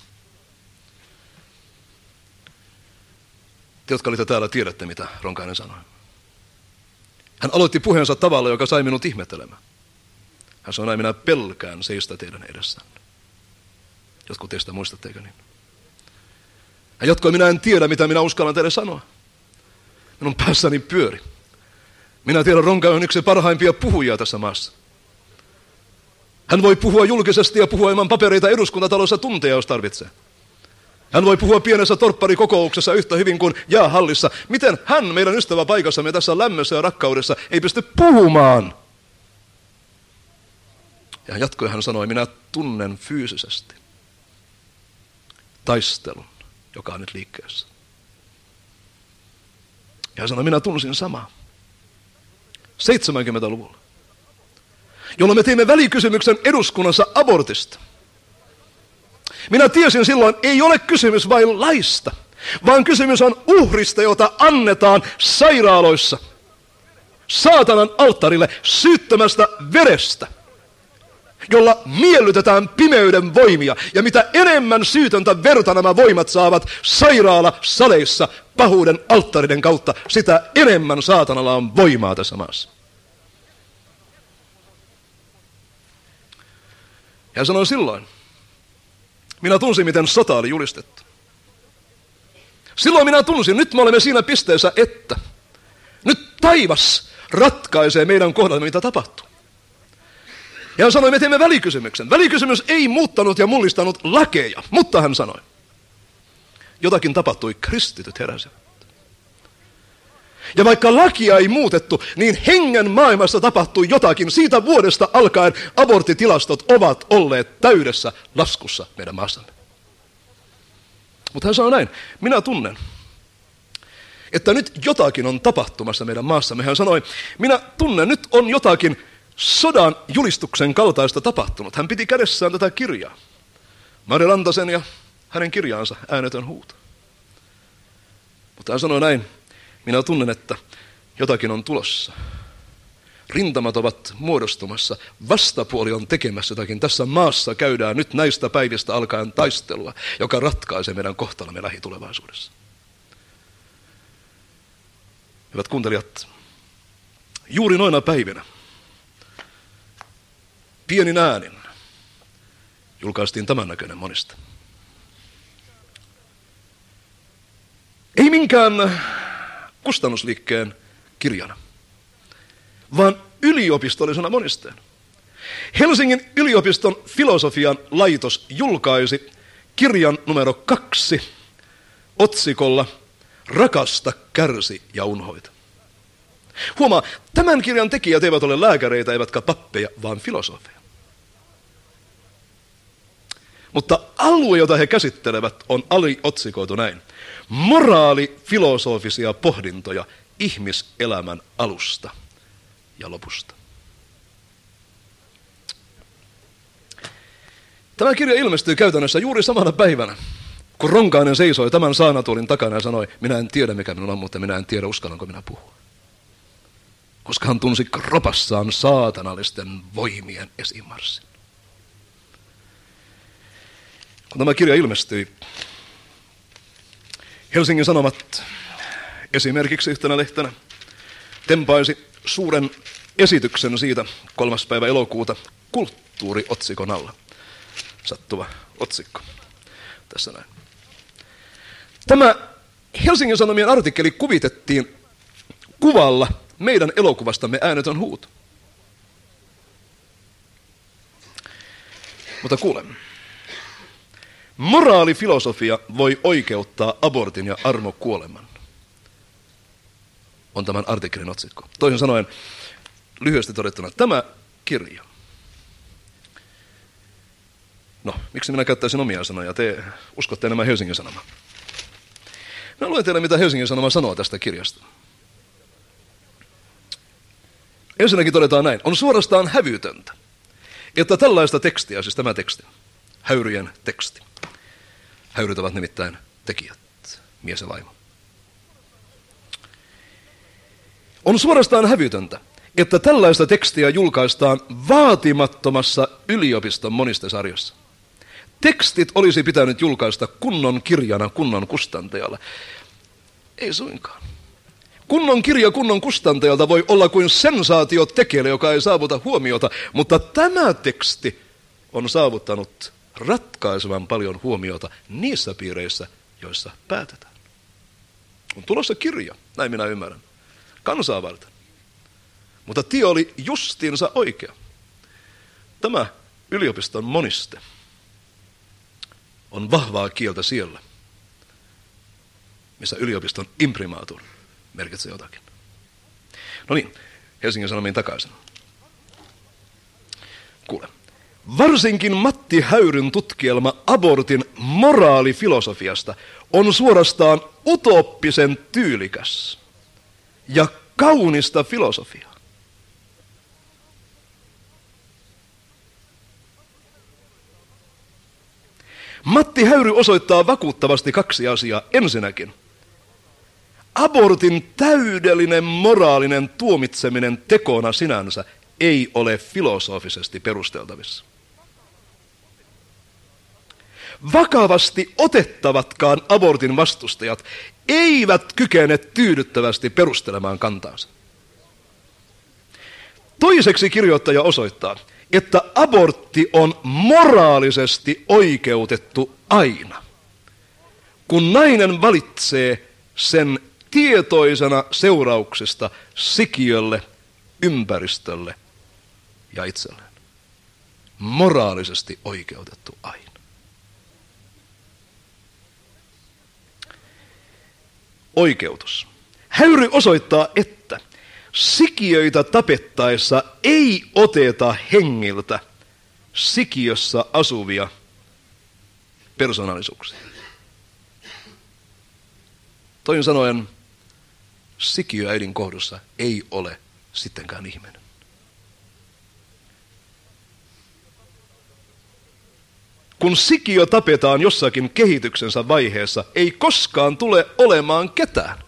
Te, jotka olitte täällä, tiedätte, mitä Ronkainen sanoi. Hän aloitti puheensa tavalla, joka sai minut ihmettelemään. Hän sanoi näin: minä pelkään seistä teidän edessänne. Jotkut teistä muistatte, eikö niin? Hän jatkoi: minä en tiedä, mitä minä uskallan teille sanoa. Minun päässäni pyöri. Minä tiedän, Ronkainen on yksi parhaimpia puhujia tässä maassa. Hän voi puhua julkisesti ja puhua ilman papereita eduskuntatalossa tunteja, jos tarvitsee. Hän voi puhua pienessä torpparikokouksessa yhtä hyvin kuin jäähallissa. Miten hän, meidän ystävä paikassamme tässä lämmössä ja rakkaudessa, ei pysty puhumaan? Ja hän jatkoi, hän sanoi: minä tunnen fyysisesti taistelun, joka on nyt liikkeessä. Ja hän sanoi: minä tunsin samaa seitsemänkymmentäluvulla, jolloin me teimme välikysymyksen eduskunnassa abortista. Minä tiesin silloin, ei ole kysymys vain laista, vaan kysymys on uhrista, jota annetaan sairaaloissa saatanan alttarille syyttömästä verestä, jolla miellytetään pimeyden voimia. Ja mitä enemmän syytöntä verta nämä voimat saavat sairaalasaleissa pahuuden alttariden kautta, sitä enemmän saatanalla on voimaa tässä maassa. Ja sanoin silloin, minä tunsin, miten sota oli julistettu. Silloin minä tunsin, nyt me olemme siinä pisteessä, että nyt taivas ratkaisee meidän kohdallamme, mitä tapahtuu. Ja hän sanoi, me teemme välikysymyksen. Välikysymys ei muuttanut ja mullistanut lakeja, mutta hän sanoi, jotakin tapahtui, kristityt heräsivät. Ja vaikka lakia ei muutettu, niin hengen maailmassa tapahtui jotakin. Siitä vuodesta alkaen aborttitilastot ovat olleet täydessä laskussa meidän maassamme. Mutta hän sanoi näin, minä tunnen, että nyt jotakin on tapahtumassa meidän maassamme. Hän sanoi, minä tunnen, nyt on jotakin sodan julistuksen kaltaista tapahtunut. Hän piti kädessään tätä kirjaa. Mari Rantasen ja hänen kirjaansa Äänetön huuto. Mutta hän sanoi näin, minä tunnen, että jotakin on tulossa. Rintamat ovat muodostumassa. Vastapuoli on tekemässä jotakin. Tässä maassa käydään nyt näistä päivistä alkaen taistelua, joka ratkaisee meidän kohtalamme lähitulevaisuudessa. Hyvät kuuntelijat, juuri noina päivinä pienin äänin julkaistiin tämän näköinen moniste. Ei minkään kustannusliikkeen kirjana, vaan yliopistollisena monisteena. Helsingin yliopiston filosofian laitos julkaisi kirjan numero kaksi otsikolla Rakasta, kärsi ja unhoita. Huomaa, tämän kirjan tekijät eivät ole lääkäreitä, eivätkä pappeja, vaan filosofeja. Mutta alue, jota he käsittelevät, on aliotsikoitu näin. Moraalifilosofisia pohdintoja ihmiselämän alusta ja lopusta. Tämä kirja ilmestyi käytännössä juuri samana päivänä, kun Ronkainen seisoi tämän saanatuolin takana ja sanoi, minä en tiedä mikä minulla on, mutta minä en tiedä uskallanko minä puhua. Koska hän tunsi kropassaan saatanallisten voimien esimarssin. Kun tämä kirja ilmestyi, Helsingin Sanomat esimerkiksi yhtenä lehtenä tempaisi suuren esityksen siitä kolmas päivä elokuuta kulttuuriotsikon alla. Sattuva otsikko. Tässä näin. Tämä Helsingin Sanomien artikkeli kuvitettiin kuvalla meidän elokuvastamme Äänetön huuto. Mutta kuule, moraalifilosofia voi oikeuttaa abortin ja armokuoleman. On tämän artikkelin otsikko. Toisin sanoen, lyhyesti todettuna, tämä kirja. No, miksi minä käyttäisin omia sanoja? Te uskotte enemmän Helsingin Sanomaa. Mä luen teille, mitä Helsingin Sanoma sanoo tästä kirjasta. Ensinnäkin todetaan näin. On suorastaan hävytöntä, että tällaista tekstiä, siis tämä teksti, Häyryjen teksti. Häyryt ovat nimittäin tekijät, mies ja vaimo. On suorastaan hävytöntä, että tällaista tekstiä julkaistaan vaatimattomassa yliopiston monistesarjassa. Tekstit olisi pitänyt julkaista kunnon kirjana kunnon kustantajalle. Ei suinkaan. Kunnon kirja kunnon kustantajalta voi olla kuin sensaatiotekijä, joka ei saavuta huomiota, mutta tämä teksti on saavuttanut ratkaisevan paljon huomiota niissä piireissä, joissa päätetään. On tulossa kirja, näin minä ymmärrän, kansaa varten. Mutta tie oli justiinsa oikea. Tämä yliopiston moniste on vahvaa kieltä siellä, missä yliopiston imprimatur merkitsee jotakin. No niin, Helsingin Sanomiin takaisin. Kuule, varsinkin Matti Häyryn tutkielma abortin moraalifilosofiasta on suorastaan utooppisen tyylikäs ja kaunista filosofiaa. Matti Häyry osoittaa vakuuttavasti kaksi asiaa. Ensinnäkin, abortin täydellinen moraalinen tuomitseminen tekona sinänsä ei ole filosofisesti perusteltavissa. Vakavasti otettavatkaan abortin vastustajat eivät kykene tyydyttävästi perustelemaan kantaansa. Toiseksi kirjoittaja osoittaa, että abortti on moraalisesti oikeutettu aina, kun nainen valitsee sen tietoisena seurauksista sikiölle, ympäristölle ja itselleen. Moraalisesti oikeutettu aina. Oikeutus. Häyry osoittaa, että sikiöitä tapettaessa ei oteta hengiltä sikiössä asuvia persoonallisuuksia. Toisin sanoen, sikiöäidin kohdussa ei ole sittenkään ihminen. Kun sikiö tapetaan jossakin kehityksensä vaiheessa, ei koskaan tule olemaan ketään.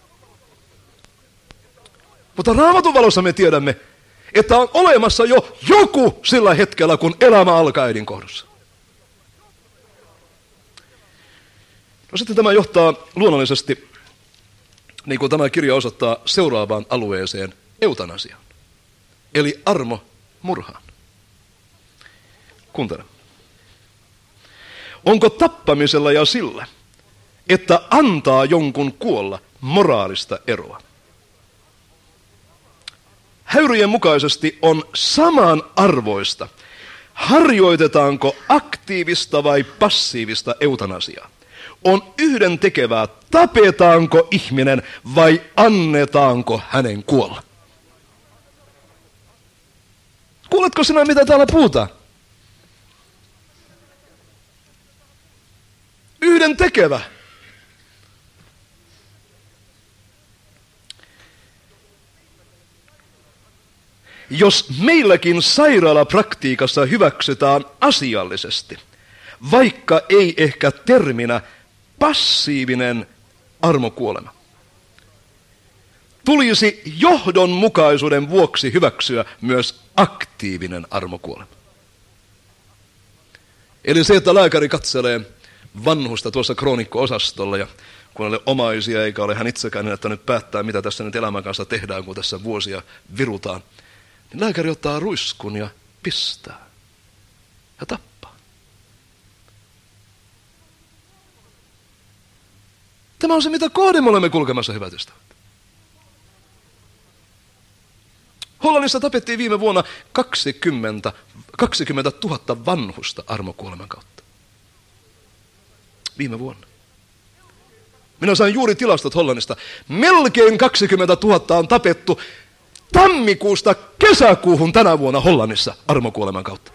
Mutta Raamatun valossa me tiedämme, että on olemassa jo joku sillä hetkellä, kun elämä alkaa äidin kohdussa. No sitten tämä johtaa luonnollisesti, niin kuin tämä kirja osoittaa, seuraavaan alueeseen, eutanasiaan. Eli armo murhaan. Kuuntele. Onko tappamisella ja sillä, että antaa jonkun kuolla, moraalista eroa? Häyryjen mukaisesti on samanarvoista, harjoitetaanko aktiivista vai passiivista eutanasiaa. On yhdentekevää, tapetaanko ihminen vai annetaanko hänen kuolla. Kuuletko sinä, mitä täällä puhutaan? tekevä. Jos meilläkin sairaalapraktiikassa hyväksytään asiallisesti, vaikka ei ehkä terminä passiivinen armokuolema, tulisi johdonmukaisuuden vuoksi hyväksyä myös aktiivinen armokuolema. Eli se, että lääkäri katselee vanhusta tuossa kroonikko-osastolla ja kun ei ole omaisia eikä ole hän itsekään ennättänyt päättää, mitä tässä nyt elämän kanssa tehdään, kun tässä vuosia virutaan, niin lääkäri ottaa ruiskun ja pistää ja tappaa. Tämä on se, mitä kohden me olemme kulkemassa, hyvät ystävät. Hollannissa tapettiin viime vuonna kaksikymmentä, kaksikymmentätuhatta vanhusta armokuoleman kautta. Viime vuonna. Minä sain juuri tilastot Hollannista. Melkein kaksikymmentätuhatta on tapettu tammikuusta kesäkuuhun tänä vuonna Hollannissa armokuoleman kautta.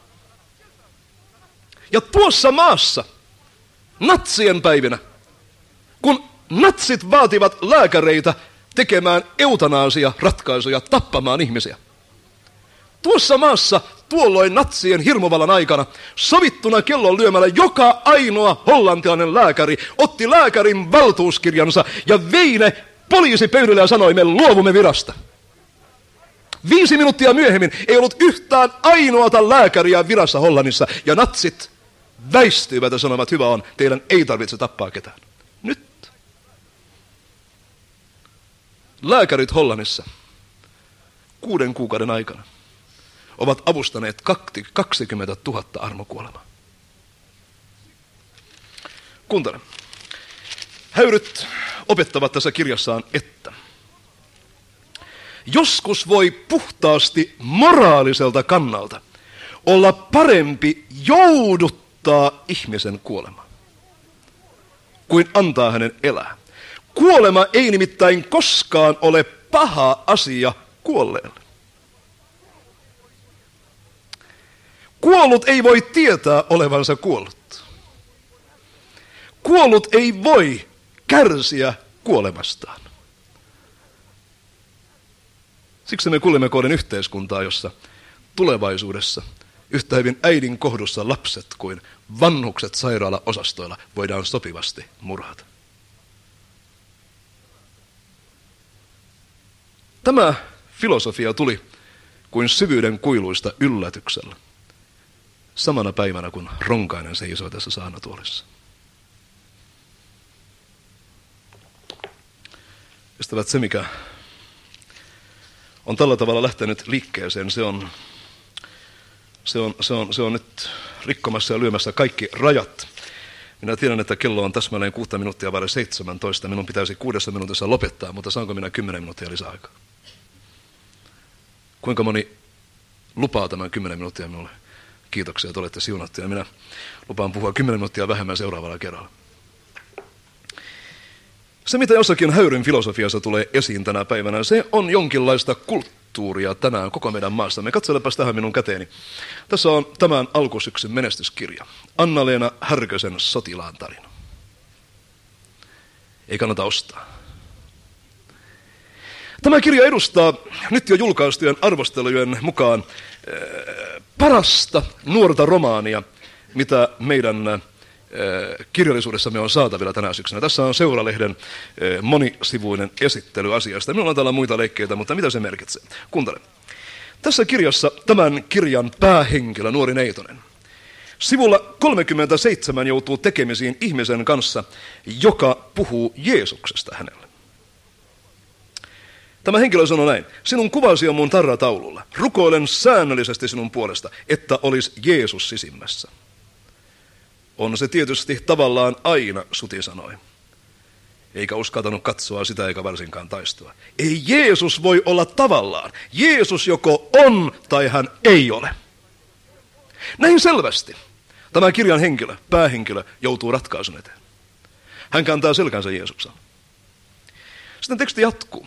Ja tuossa maassa, natsien päivinä, kun natsit vaativat lääkäreitä tekemään eutanaasia-ratkaisuja, tappamaan ihmisiä. Tuossa maassa tuolloin natsien hirmuvallan aikana sovittuna kellon lyömällä joka ainoa hollantilainen lääkäri otti lääkärin valtuuskirjansa ja vei ne poliisipöydälle ja sanoi, me luovumme virasta. Viisi minuuttia myöhemmin ei ollut yhtään ainoata lääkäriä virassa Hollannissa ja natsit väistyivät ja sanoivat, hyvä on, teidän ei tarvitse tappaa ketään. Nyt lääkärit Hollannissa kuuden kuukauden aikana ovat avustaneet kaksikymmentätuhatta armokuolemaa. Kuuntele. Häyryt opettavat tässä kirjassaan, että joskus voi puhtaasti moraaliselta kannalta olla parempi jouduttaa ihmisen kuolemaan kuin antaa hänen elää. Kuolema ei nimittäin koskaan ole paha asia kuolleelle. Kuollut ei voi tietää olevansa kuollut. Kuollut ei voi kärsiä kuolemastaan. Siksi me kuljemme kohden yhteiskuntaa, jossa tulevaisuudessa yhtä hyvin äidin kohdussa lapset kuin vanhukset sairaalaosastoilla voidaan sopivasti murhata. Tämä filosofia tuli kuin syvyyden kuiluista yllätyksellä. Samana päivänä, kun Ronkainen seisoi tässä saarnatuolissa. Ystävät, se mikä on tällä tavalla lähtenyt liikkeeseen, se on, se on, se on, se on nyt rikkomassa ja lyömässä kaikki rajat. Minä tiedän, että kello on täsmälleen kuutta minuuttia vaille seitsemäntoista. Minun pitäisi kuudessa minuutissa lopettaa, mutta saanko minä kymmenen minuuttia lisäaikaa? Kuinka moni lupaa tämän kymmenen minuuttia minulle? Kiitoksia, että olette siunattuja. Minä lupaan puhua kymmenen minuuttia vähemmän seuraavalla kerralla. Se, mitä jossakin Häyryn filosofiassa tulee esiin tänä päivänä, se on jonkinlaista kulttuuria tänään koko meidän maassamme. Katselepas tähän minun käteeni. Tässä on tämän alkusyksyn menestyskirja. Anna-Leena Härkösen Sotilaan tarina. Ei kannata ostaa. Tämä kirja edustaa nyt jo julkaistujen arvostelujen mukaan äh, parasta nuorta romaania, mitä meidän äh, kirjallisuudessamme on saatavilla tänä syksynä. Tässä on Seuralehden äh, monisivuinen esittely asiasta. Minulla on täällä muita leikkeitä, mutta mitä se merkitsee? Kuuntele. Tässä kirjassa tämän kirjan päähenkilö, nuori Neitonen, sivulla kolmekymmentäseitsemän joutuu tekemisiin ihmisen kanssa, joka puhuu Jeesuksesta hänelle. Tämä henkilö sanoi näin. Sinun kuvasi on mun tarrataululla. Rukoilen säännöllisesti sinun puolesta, että olisi Jeesus sisimmässä. On se tietysti tavallaan aina, Suti sanoi. Eikä uskaltanut katsoa sitä eikä varsinkaan taistua. Ei Jeesus voi olla tavallaan. Jeesus joko on tai hän ei ole. Näin selvästi tämä kirjan henkilö, päähenkilö, joutuu ratkaisun eteen. Hän kääntää selkänsä Jeesukselle. Sitten teksti jatkuu.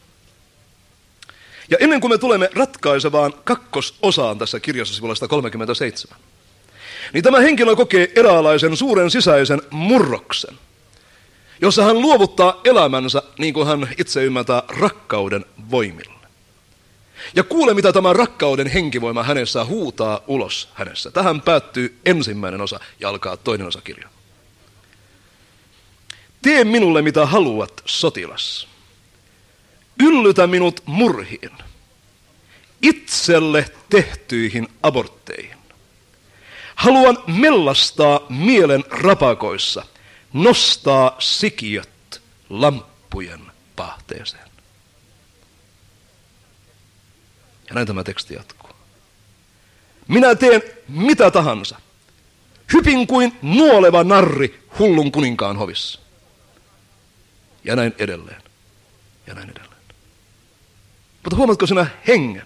Ja ennen kuin me tulemme ratkaisevaan kakkososaan tässä kirjassa sivulla sata kolmekymmentäseitsemän, niin tämä henkilö kokee eräänlaisen suuren sisäisen murroksen, jossa hän luovuttaa elämänsä, niin kuin hän itse ymmärtää, rakkauden voimille. Ja kuule, mitä tämä rakkauden henkivoima hänessä huutaa ulos hänessä. Tähän päättyy ensimmäinen osa ja alkaa toinen osa kirjaa. Tee minulle mitä haluat, sotilas. Yllytä minut murhiin, itselle tehtyihin abortteihin. Haluan mellastaa mielen rapakoissa, nostaa sikiöt lamppujen pahteeseen. Ja näin tämä teksti jatkuu. Minä teen mitä tahansa. Hypin kuin nuoleva narri hullun kuninkaan hovissa. Ja näin edelleen. Ja näin edelleen. Mutta huomaatko sinä hengen?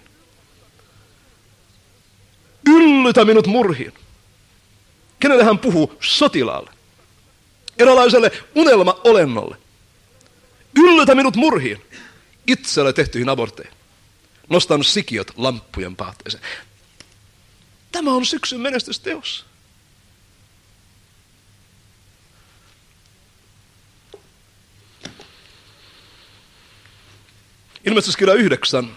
Yllytä minut murhiin. Kenelle hän puhuu? Sotilaalle. Eräänlaiselle unelma-olennolle. Yllytä minut murhiin. Itselle tehtyihin abortteihin. Nostan sikiöt lamppujen pahteeseen. Tämä on syksyn menestysteos. Ilmestyskirja yhdeksän.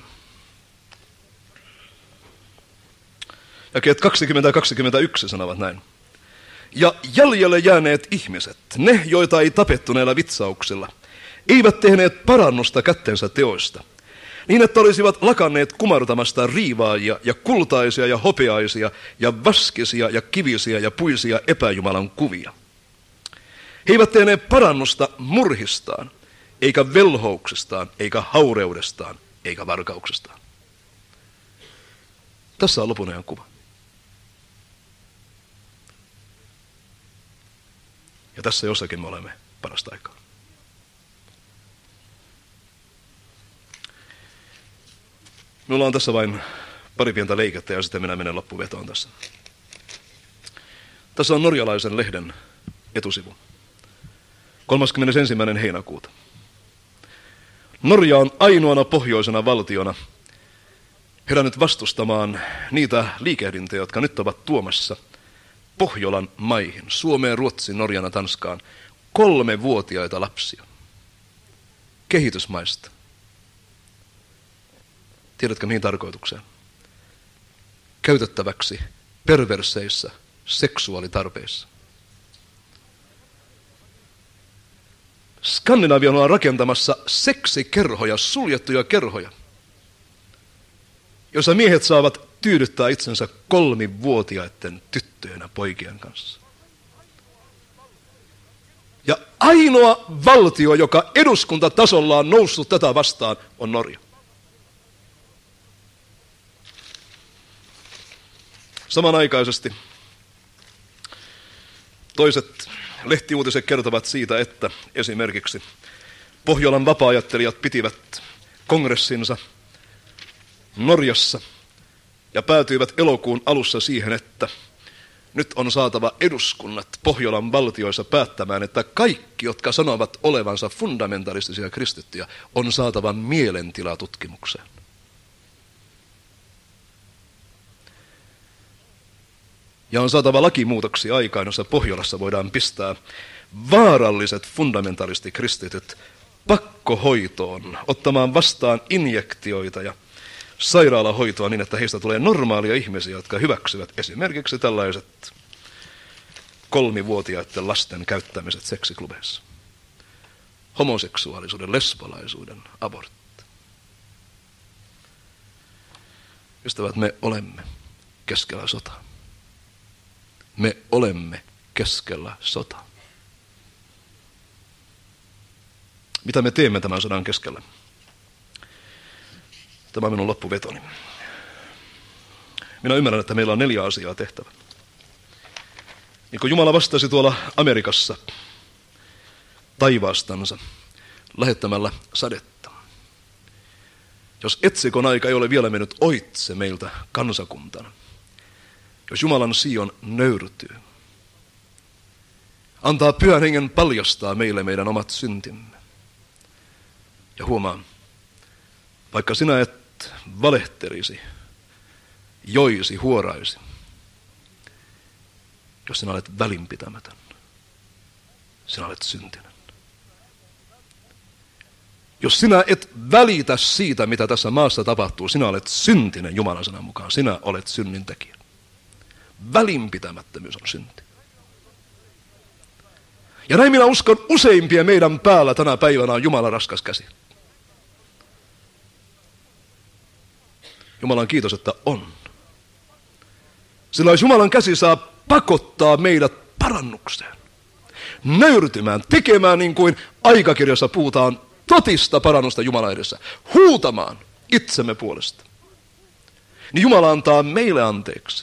Jakeet kaksikymmentä ja kaksikymmentäyksi sanovat näin. Ja jäljelle jääneet ihmiset, ne joita ei tapettu näillä vitsauksilla, eivät tehneet parannusta kättensä teoista, niin että olisivat lakanneet kumartamasta riivaajia ja kultaisia ja hopeaisia ja vaskisia ja kivisiä ja puisia epäjumalan kuvia. He eivät tehneet parannusta murhistaan, eikä velhouksestaan, eikä haureudestaan, eikä varkauksestaan. Tässä on lopun ajan kuva. Ja tässä jossakin me olemme parasta aikaa. Minulla on tässä vain pari pientä leikettä ja sitten minä menen loppuvetoon tässä. Tässä on norjalaisen lehden etusivu. kolmaskymmenesensimmäinen heinäkuuta. Norja on ainoana pohjoisena valtiona herännyt vastustamaan niitä liikehdintöjä, jotka nyt ovat tuomassa Pohjolan maihin, Suomeen, Ruotsiin, Norjaan ja Tanskaan, kolmevuotiaita lapsia kehitysmaista. Tiedätkö mihin tarkoitukseen? Käytettäväksi perverseissä seksuaalitarpeissa. Skandinavia on rakentamassa seksikerhoja, suljettuja kerhoja, jossa miehet saavat tyydyttää itsensä kolmivuotiaiden tyttöjen ja poikien kanssa. Ja ainoa valtio, joka eduskuntatasolla on noussut tätä vastaan, on Norja. Samanaikaisesti toiset lehtiuutiset kertovat siitä, että esimerkiksi Pohjolan vapaa-ajattelijat pitivät kongressinsa Norjassa ja päätyivät elokuun alussa siihen, että nyt on saatava eduskunnat Pohjolan valtioissa päättämään, että kaikki, jotka sanovat olevansa fundamentalistisia kristittyjä, on saatava mielentilatutkimukseen. Ja on saatava lakimuutoksia aikaan, jossa Pohjolassa voidaan pistää vaaralliset fundamentalistikristityt pakkohoitoon, ottamaan vastaan injektioita ja sairaalahoitoa niin, että heistä tulee normaalia ihmisiä, jotka hyväksyvät esimerkiksi tällaiset kolmivuotiaiden lasten käyttämiset seksiklubeissa. Homoseksuaalisuuden, lesbolaisuuden, abortti. Ystävät, me olemme keskellä sotaa. Me olemme keskellä sotaa. Mitä me teemme tämän sodan keskellä? Tämä on minun loppuvetoni. Minä ymmärrän, että meillä on neljä asiaa tehtävä. Niin kuin Jumala vastasi tuolla Amerikassa taivaastansa lähettämällä sadetta. Jos etsikon aika ei ole vielä mennyt oitse meiltä kansakuntana, jos Jumalan Sion nöyrtyy, antaa Pyhän Hengen paljastaa meille meidän omat syntimme. Ja huomaa, vaikka sinä et valehtelisi, joisi, huoraisi, Jos sinä olet välinpitämätön, sinä olet syntinen. Jos sinä et välitä siitä, mitä tässä maassa tapahtuu, sinä olet syntinen Jumalan sanan mukaan. Sinä olet synnintekijä. Välinpitämättömyys on synti. Ja näin minä uskon, useimpia meidän päällä tänä päivänä on Jumalan raskas käsi. Jumalan kiitos, että on. Sillä jos Jumalan käsi saa pakottaa meidät parannukseen, nöyrtymään, tekemään niin kuin aikakirjassa puhutaan, totista parannusta Jumalan edessä, huutamaan itsemme puolesta, niin Jumala antaa meille anteeksi.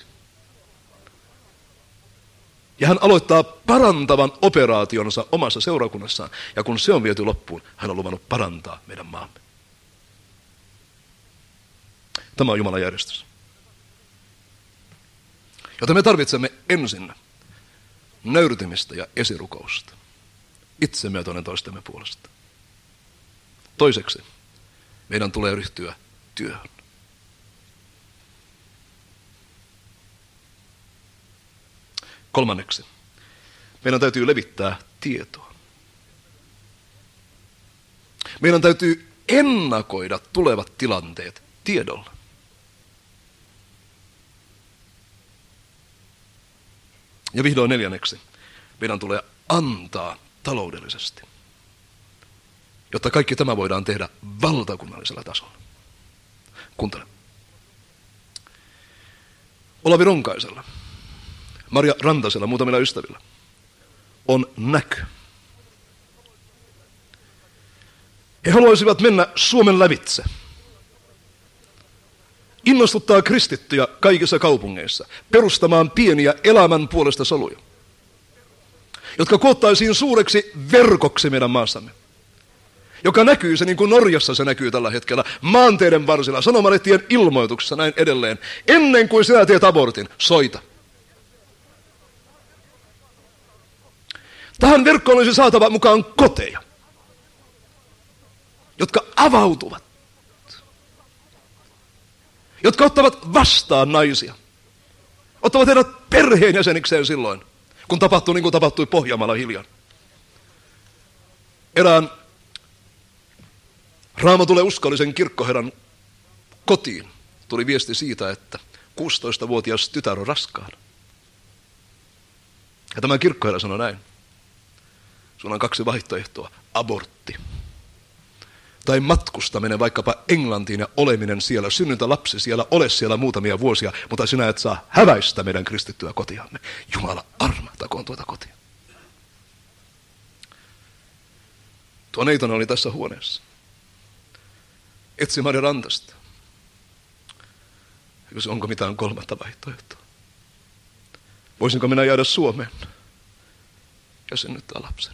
Ja hän aloittaa parantavan operaationsa omassa seurakunnassaan. Ja kun se on viety loppuun, hän on luvannut parantaa meidän maamme. Tämä on Jumalan järjestys. Joten me tarvitsemme ensin nöyrtymistä ja esirukousta. Itsemme ja toinen toistemme puolesta. Toiseksi meidän tulee ryhtyä työhön. Kolmanneksi, meidän täytyy levittää tietoa. Meidän täytyy ennakoida tulevat tilanteet tiedolla. Ja vihdoin neljänneksi, meidän tulee antaa taloudellisesti, jotta kaikki tämä voidaan tehdä valtakunnallisella tasolla. Kuuntele. Olavi Ronkaisella, Marja Rantasella, muutamilla ystävillä, on näky. He haluaisivat mennä Suomen lävitse. Innostuttaa kristittyjä kaikissa kaupungeissa perustamaan pieniä elämän puolesta soluja, jotka koottaisiin suureksi verkoksi meidän maassamme, joka näkyy se niin kuin Norjassa se näkyy tällä hetkellä, maanteiden varsilla, sanomalehtien ilmoituksessa näin edelleen. Ennen kuin sinä teet abortin, soita. Tähän verkkoon olisi saatava mukaan koteja, jotka avautuvat, jotka ottavat vastaan naisia, ottavat heidät perheenjäsenikseen silloin, kun tapahtuu niin kuin tapahtui Pohjanmaalla hiljan. Erään Raamatulle uskollisen kirkkoherran kotiin tuli viesti siitä, että kuusitoistavuotias tytär on raskaana. Ja tämä kirkkoherra sanoi näin. Sulla on kaksi vaihtoehtoa. Abortti. Tai matkustaminen vaikkapa Englantiin ja oleminen siellä. Synnytä lapsi siellä, ole siellä muutamia vuosia, mutta sinä et saa häväistä meidän kristittyä kotiamme. Jumala armahtakoon tuota kotia. Tuo neitonen oli tässä huoneessa. Etsi Marja Rantasta. Kysy, onko mitään kolmatta vaihtoehtoa? Voisinko minä jäädä Suomeen ja synnyttää lapseni?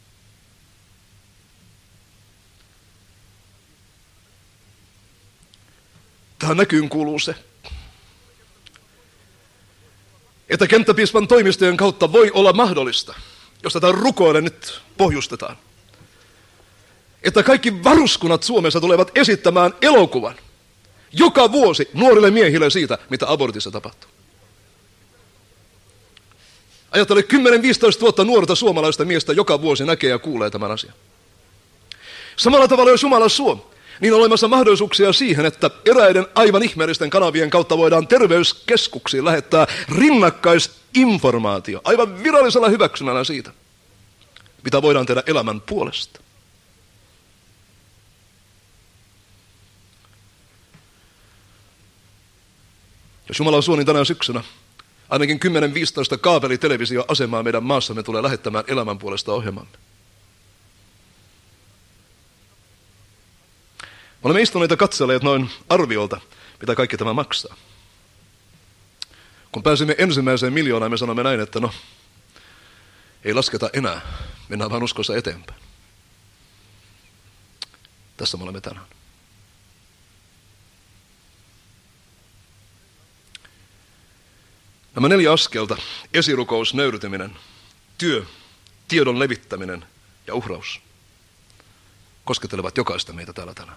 Tähän näkyyn kuuluu se, että kenttäpiispan toimistojen kautta voi olla mahdollista, jos tätä rukoille nyt pohjustetaan, että kaikki varuskunnat Suomessa tulevat esittämään elokuvan joka vuosi nuorille miehille siitä, mitä abortissa tapahtuu. Ajattele kymmenen viisitoista vuotta nuorta suomalaista miestä joka vuosi näkee ja kuulee tämän asian. Samalla tavalla jos Jumala suo, niin on olemassa mahdollisuuksia siihen, että eräiden aivan ihmeellisten kanavien kautta voidaan terveyskeskuksiin lähettää rinnakkaisinformaatio aivan virallisella hyväksynnällä siitä, mitä voidaan tehdä elämän puolesta. Jos Jumala suo, niin tänä syksynä ainakin kymmenen viisitoista kaapelitelevisioasemaa meidän maassamme tulee lähettämään elämän puolesta ohjelmamme. Me olemme istuneet ja katselleet noin arviolta, mitä kaikki tämä maksaa. Kun pääsimme ensimmäiseen miljoonaan, me sanomme näin, että no, ei lasketa enää, mennään vaan uskossa eteenpäin. Tässä me olemme tänään. Nämä neljä askelta, esirukous, nöyrtyminen, työ, tiedon levittäminen ja uhraus, koskettelevat jokaista meitä täällä tänään.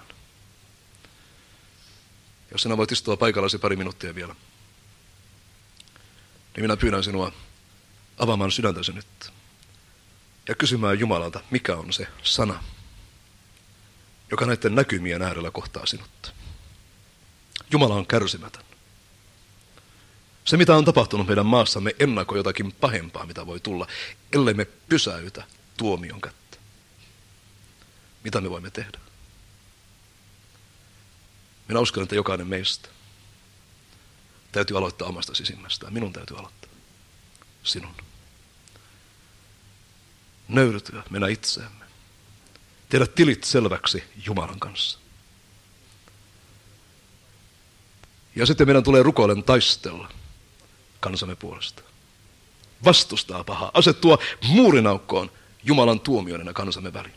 Jos sinä voit istua paikallasi pari minuuttia vielä, niin minä pyydän sinua avaamaan sydäntäsi nyt ja kysymään Jumalalta, mikä on se sana, joka näiden näkymien äärellä kohtaa sinut. Jumala on kärsimätön. Se, mitä on tapahtunut meidän maassamme, ennakoi jotakin pahempaa, mitä voi tulla, ellei me pysäytä tuomion kättä. Mitä me voimme tehdä? Minä uskon, että jokainen meistä täytyy aloittaa omasta sisimmästään. Minun täytyy aloittaa. Sinun. Nöyrtyä, mennä itseemme. Tehdä tilit selväksi Jumalan kanssa. Ja sitten meidän tulee rukoilen taistella kansamme puolesta. Vastustaa pahaa. Asettua muurinaukkoon Jumalan tuomioiden ja kansamme väliin.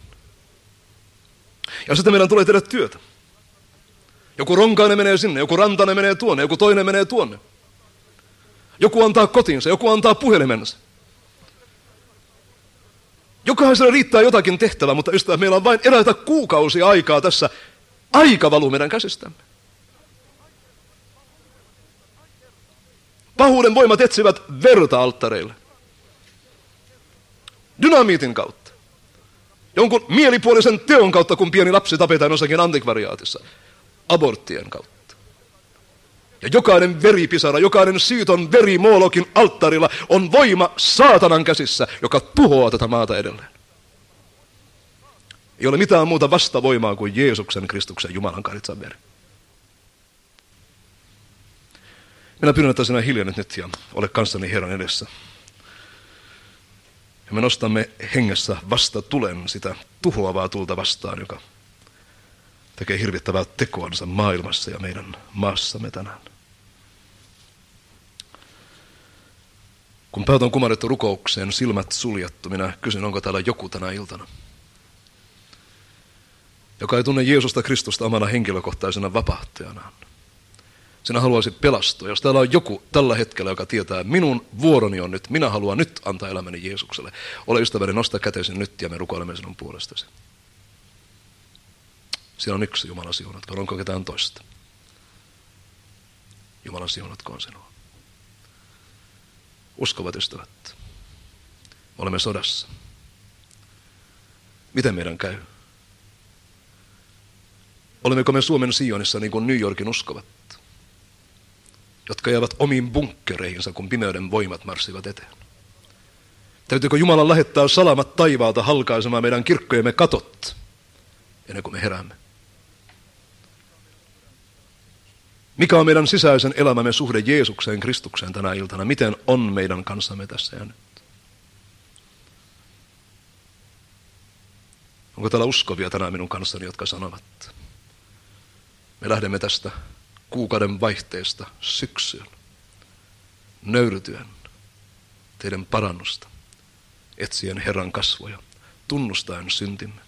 Ja sitten meidän tulee tehdä työtä. Joku ronkainen menee sinne, joku rantainen menee tuonne, joku toinen menee tuonne. Joku antaa kotinsa, joku antaa puhelimensa. Jokaisella riittää jotakin tehtävää, mutta ystävät, meillä on vain eräitä kuukausia aikaa tässä. Aika valuu meidän käsistämme. Pahuuden voimat etsivät verta alttareille. Dynamiitin kautta. Jonkun mielipuolisen teon kautta, kun pieni lapsi tapetaan jossakin antikvariaatissa. Aborttien kautta. Ja jokainen veripisara, jokainen syyton veri Moolokin alttarilla on voima saatanan käsissä, joka tuhoaa tätä maata edelleen. Ei ole mitään muuta vastavoimaa kuin Jeesuksen, Kristuksen, Jumalan karitsan veri. Minä pyydän, että sinä hiljennet nyt ja ole kanssani Herran edessä. Ja me nostamme hengessä vasta tulen sitä tuhoavaa tulta vastaan, joka tekee hirvittävää tekoansa maailmassa ja meidän maassamme tänään. Kun päät on kumarrettu rukoukseen, silmät suljettu, minä kysyn, onko täällä joku tänä iltana, joka ei tunne Jeesusta Kristusta omana henkilökohtaisena vapahtajanaan. Sinä haluaisit pelastua. Jos täällä on joku tällä hetkellä, joka tietää, minun vuoroni on nyt, minä haluan nyt antaa elämäni Jeesukselle. Ole ystäväni, nosta kätesi nyt ja me rukoilemme sinun puolestasi. Siinä on yksi, Jumala siunatkoon. Onko ketään toista? Jumala siunatkoon sinua. Uskovat ystävät. Olemme sodassa. Miten meidän käy? Olemmeko me Suomen Sionissa niin kuin New Yorkin uskovat, jotka jäävät omiin bunkkereihinsa, kun pimeyden voimat marssivat eteen? Täytyykö Jumalan lähettää salamat taivaalta halkaisemaan meidän kirkkojemme katot, ennen kuin me heräämme? Mikä on meidän sisäisen elämämme suhde Jeesukseen, Kristukseen tänä iltana? Miten on meidän kanssamme tässä ja nyt? Onko täällä uskovia tänään minun kanssani, jotka sanovat, me lähdemme tästä kuukauden vaihteesta syksyyn nöyrtyen teidän parannusta, etsien Herran kasvoja, tunnustaen syntimme.